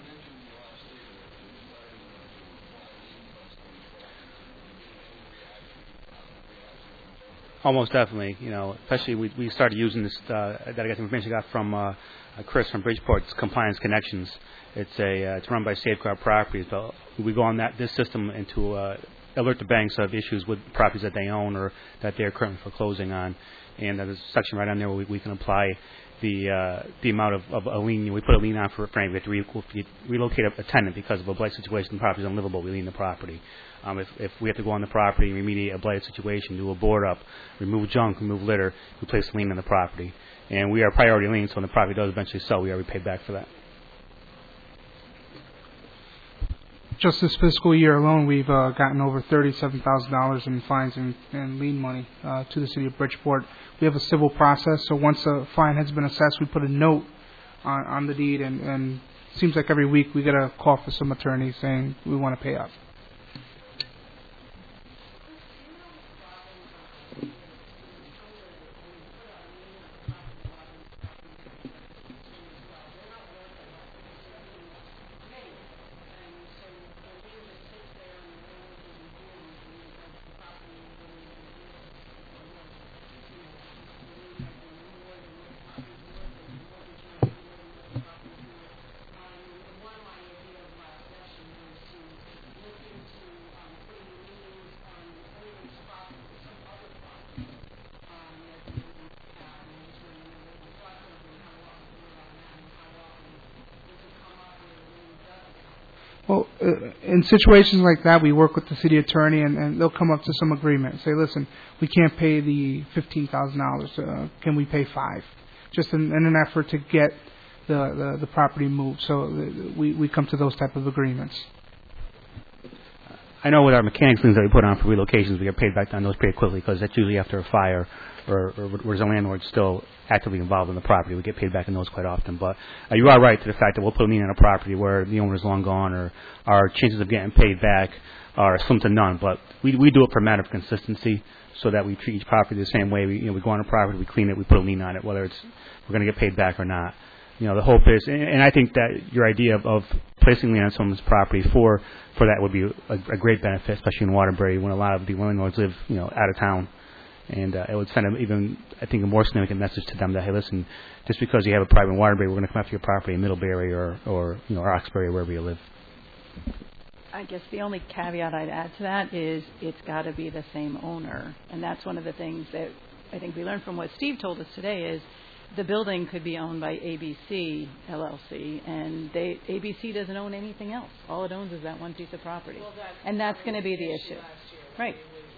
Almost definitely, you know, especially we, we started using this, uh, that I got the information I got from uh, Chris from Bridgeport's Compliance Connections. It's a, uh, it's run by Safeguard Properties, but we go on that, this system and to uh, alert the banks of issues with properties that they own or that they're currently foreclosing on. And there's a section right on there where we, we can apply the uh, the amount of, of a lien. We put a lien on for Frank. We have to re- if we relocate a, a tenant because of a blight situation. The property is unlivable. We lien the property. Um, if, if we have to go on the property and remediate a blighted situation, do a board up, remove junk, remove litter, we place a lien on the property. And we are priority lien, so when the property does eventually sell, we are repaid back for that. Just this fiscal year alone, we've uh, gotten over thirty-seven thousand dollars in fines and, and lien money uh, to the city of Bridgeport. We have a civil process, so once a fine has been assessed, we put a note on, on the deed, and, and it seems like every week we get a call from some attorney saying we want to pay up. Well, uh, in situations like that, we work with the city attorney, and, and they'll come up to some agreement. Say, listen, we can't pay the fifteen thousand dollars. Uh, can we pay five? Just in, in an effort to get the, the, the property moved. So uh, we, we come to those type of agreements. I know with our mechanics liens that we put on for relocations, we get paid back on those pretty quickly because that's usually after a fire or, or where the landlord's still actively involved in the property. We get paid back on those quite often. But uh, you are right to the fact that we'll put a lien on a property where the owner's long gone or our chances of getting paid back are slim to none. But we we do it for a matter of consistency so that we treat each property the same way. We, you know, we go on a property, we clean it, we put a lien on it, whether it's we're going to get paid back or not. You know, the hope is, and, and I think that your idea of, of placing lien on someone's property for, for that would be a, a great benefit, especially in Waterbury when a lot of the landlords live, you know, out of town. And uh, it would send a, even, I think, a more significant message to them that, hey, listen, just because you have a property in Waterbury, we're going to come after your property in Middlebury or, or you know, Roxbury or wherever you live. I guess the only caveat I'd add to that is it's got to be the same owner. And that's one of the things that I think we learned from what Steve told us today is the building could be owned by A B C L L C, and they, A B C doesn't own anything else. All it owns is that one piece of property. Well, that's and that's going to be the issue. Right.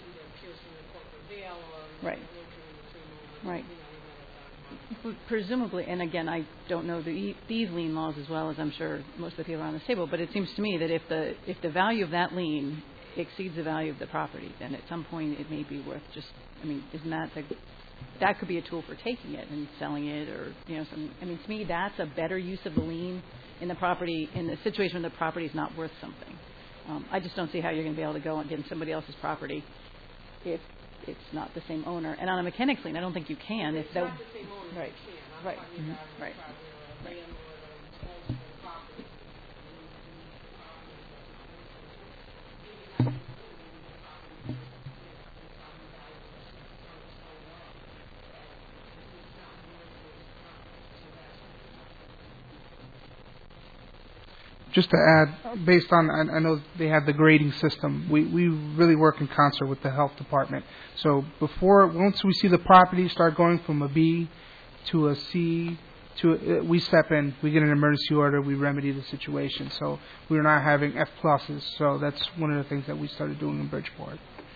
Right. Right. Presumably, and again, I don't know the, these lien laws as well as I'm sure most of the people on this table, but it seems to me that if the if the value of that lien exceeds the value of the property, then at some point it may be worth just, I mean, isn't that the, that could be a tool for taking it and selling it or, you know, some, I mean, to me, that's a better use of the lien in the property, in the situation when the property is not worth something. Um, I just don't see how you're going to be able to go and get in somebody else's property if it's not the same owner. And on a mechanics lien, I don't think you can. If that, not the same owner. Right. Right. Mm-hmm. Right. Right. Just to add, based on, I know they have the grading system, we, we really work in concert with the health department. So before, once we see the property start going from a B to a C, to a, we step in, we get an emergency order, we remedy the situation. So we're not having F pluses. So that's one of the things that we started doing in Bridgeport.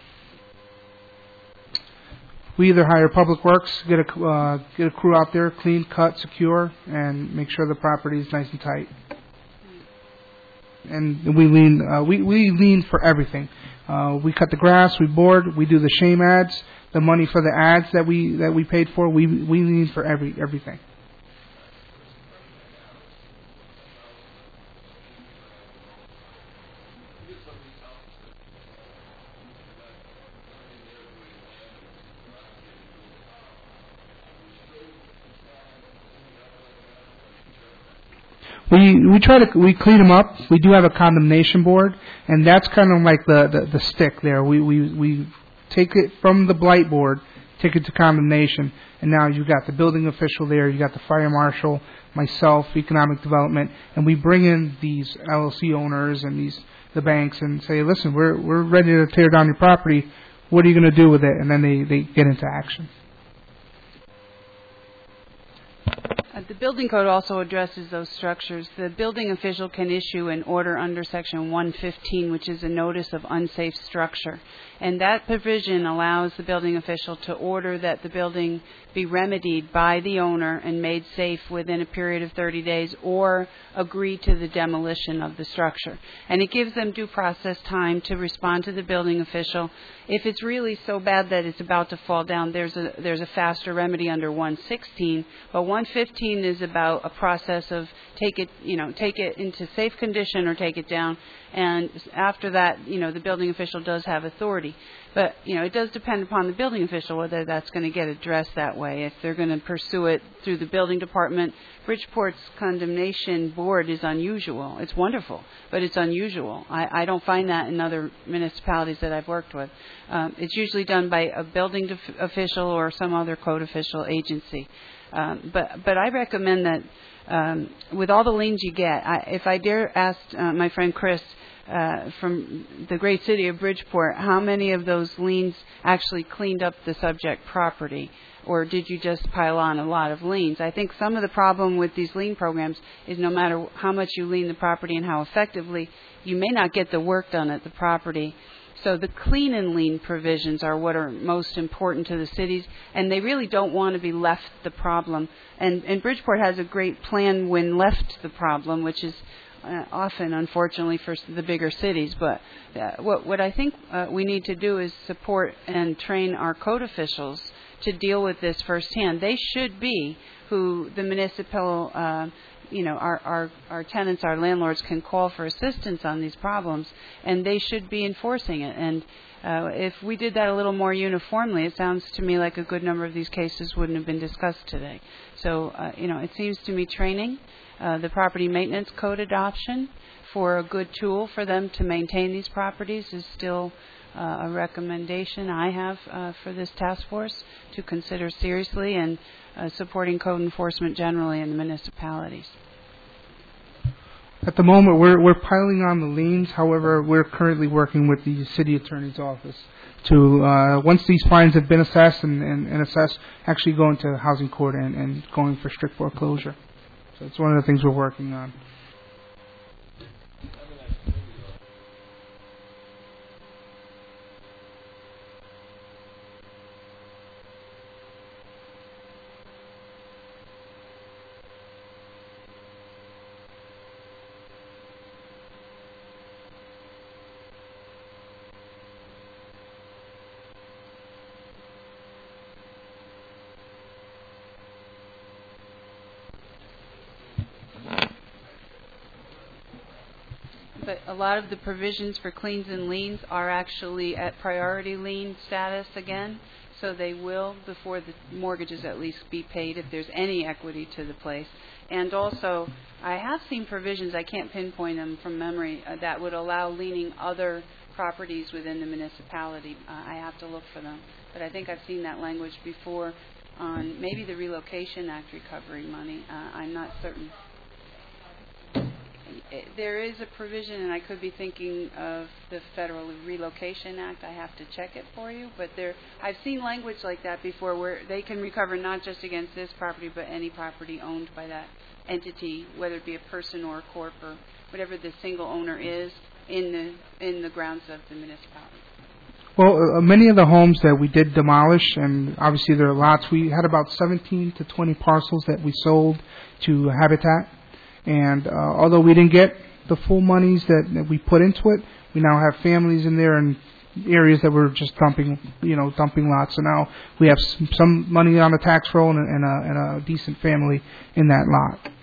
We either hire Public Works, get a, uh, get a crew out there, clean, cut, secure, and make sure the property is nice and tight. and we lien uh, we we lien for everything. Uh, we cut the grass, we board, we do the shame ads, the money for the ads that we that we paid for. We we lien for every everything. We we try to we clean them up. We do have a condemnation board, and that's kind of like the, the, the stick there. We, we we take it from the blight board, take it to condemnation, and now you've got the building official there, you got the fire marshal, myself, economic development, and we bring in these L L C owners and these the banks and say, listen, we're we're ready to tear down your property. What are you going to do with it? And then they, they get into action. Uh, the building code also addresses those structures. The building official can issue an order under Section one fifteen, which is a notice of unsafe structure. And that provision allows the building official to order that the building be remedied by the owner and made safe within a period of thirty days, or agree to the demolition of the structure. And it gives them due process time to respond to the building official. If it's really so bad that it's about to fall down, there's a there's a faster remedy under one sixteen, but one fifteen is about a process of take it, you know, take it into safe condition or take it down. And after that, you know, the building official does have authority. But, you know, it does depend upon the building official whether that's going to get addressed that way. If they're going to pursue it through the building department, Bridgeport's condemnation board is unusual. It's wonderful, but it's unusual. I, I don't find that in other municipalities that I've worked with. Um, it's usually done by a building def- official or some other code official agency. Um, but, but I recommend that um, with all the liens you get, I, if I dare ask uh, my friend Chris, Uh, from the great city of Bridgeport, how many of those liens actually cleaned up the subject property, or did you just pile on a lot of liens? I think some of the problem with these lien programs is no matter how much you lien the property and how effectively, you may not get the work done at the property. So the clean and lien provisions are what are most important to the cities, and they really don't want to be left the problem. And, and Bridgeport has a great plan when left the problem, which is Uh, often, unfortunately, for the bigger cities. But uh, what, what I think uh, we need to do is support and train our code officials to deal with this firsthand. They should be who the municipal, uh, you know, our, our, our tenants, our landlords can call for assistance on these problems, and they should be enforcing it. And uh, if we did that a little more uniformly, it sounds to me like a good number of these cases wouldn't have been discussed today. So, uh, you know, it seems to me training, Uh, the property maintenance code adoption for a good tool for them to maintain these properties is still uh, a recommendation I have uh, for this task force to consider seriously, and uh, supporting code enforcement generally in the municipalities. At the moment, we're we're piling on the liens. However, we're currently working with the city attorney's office to, uh, once these fines have been assessed and, and, and assessed, actually go into housing court and, and going for strict foreclosure. So it's one of the things we're working on. But a lot of the provisions for cleans and liens are actually at priority lien status again, so they will, before the mortgages at least, be paid if there's any equity to the place. And also, I have seen provisions, I can't pinpoint them from memory, uh, that would allow liening other properties within the municipality. Uh, I have to look for them. But I think I've seen that language before on maybe the Relocation Act recovery money. Uh, I'm not certain. There is a provision, and I could be thinking of the Federal Relocation Act. I have to check it for you. But there, I've seen language like that before where they can recover not just against this property, but any property owned by that entity, whether it be a person or a corp or whatever the single owner is in the in the grounds of the municipality. Well, uh, many of the homes that we did demolish, and obviously there are lots, we had about seventeen to twenty parcels that we sold to Habitat. And uh, although we didn't get the full monies that, that we put into it. We now have families in there and areas that were just dumping, you know, dumping lots. So now we have some, some money on the tax roll and, a, and, a, and a decent family in that lot.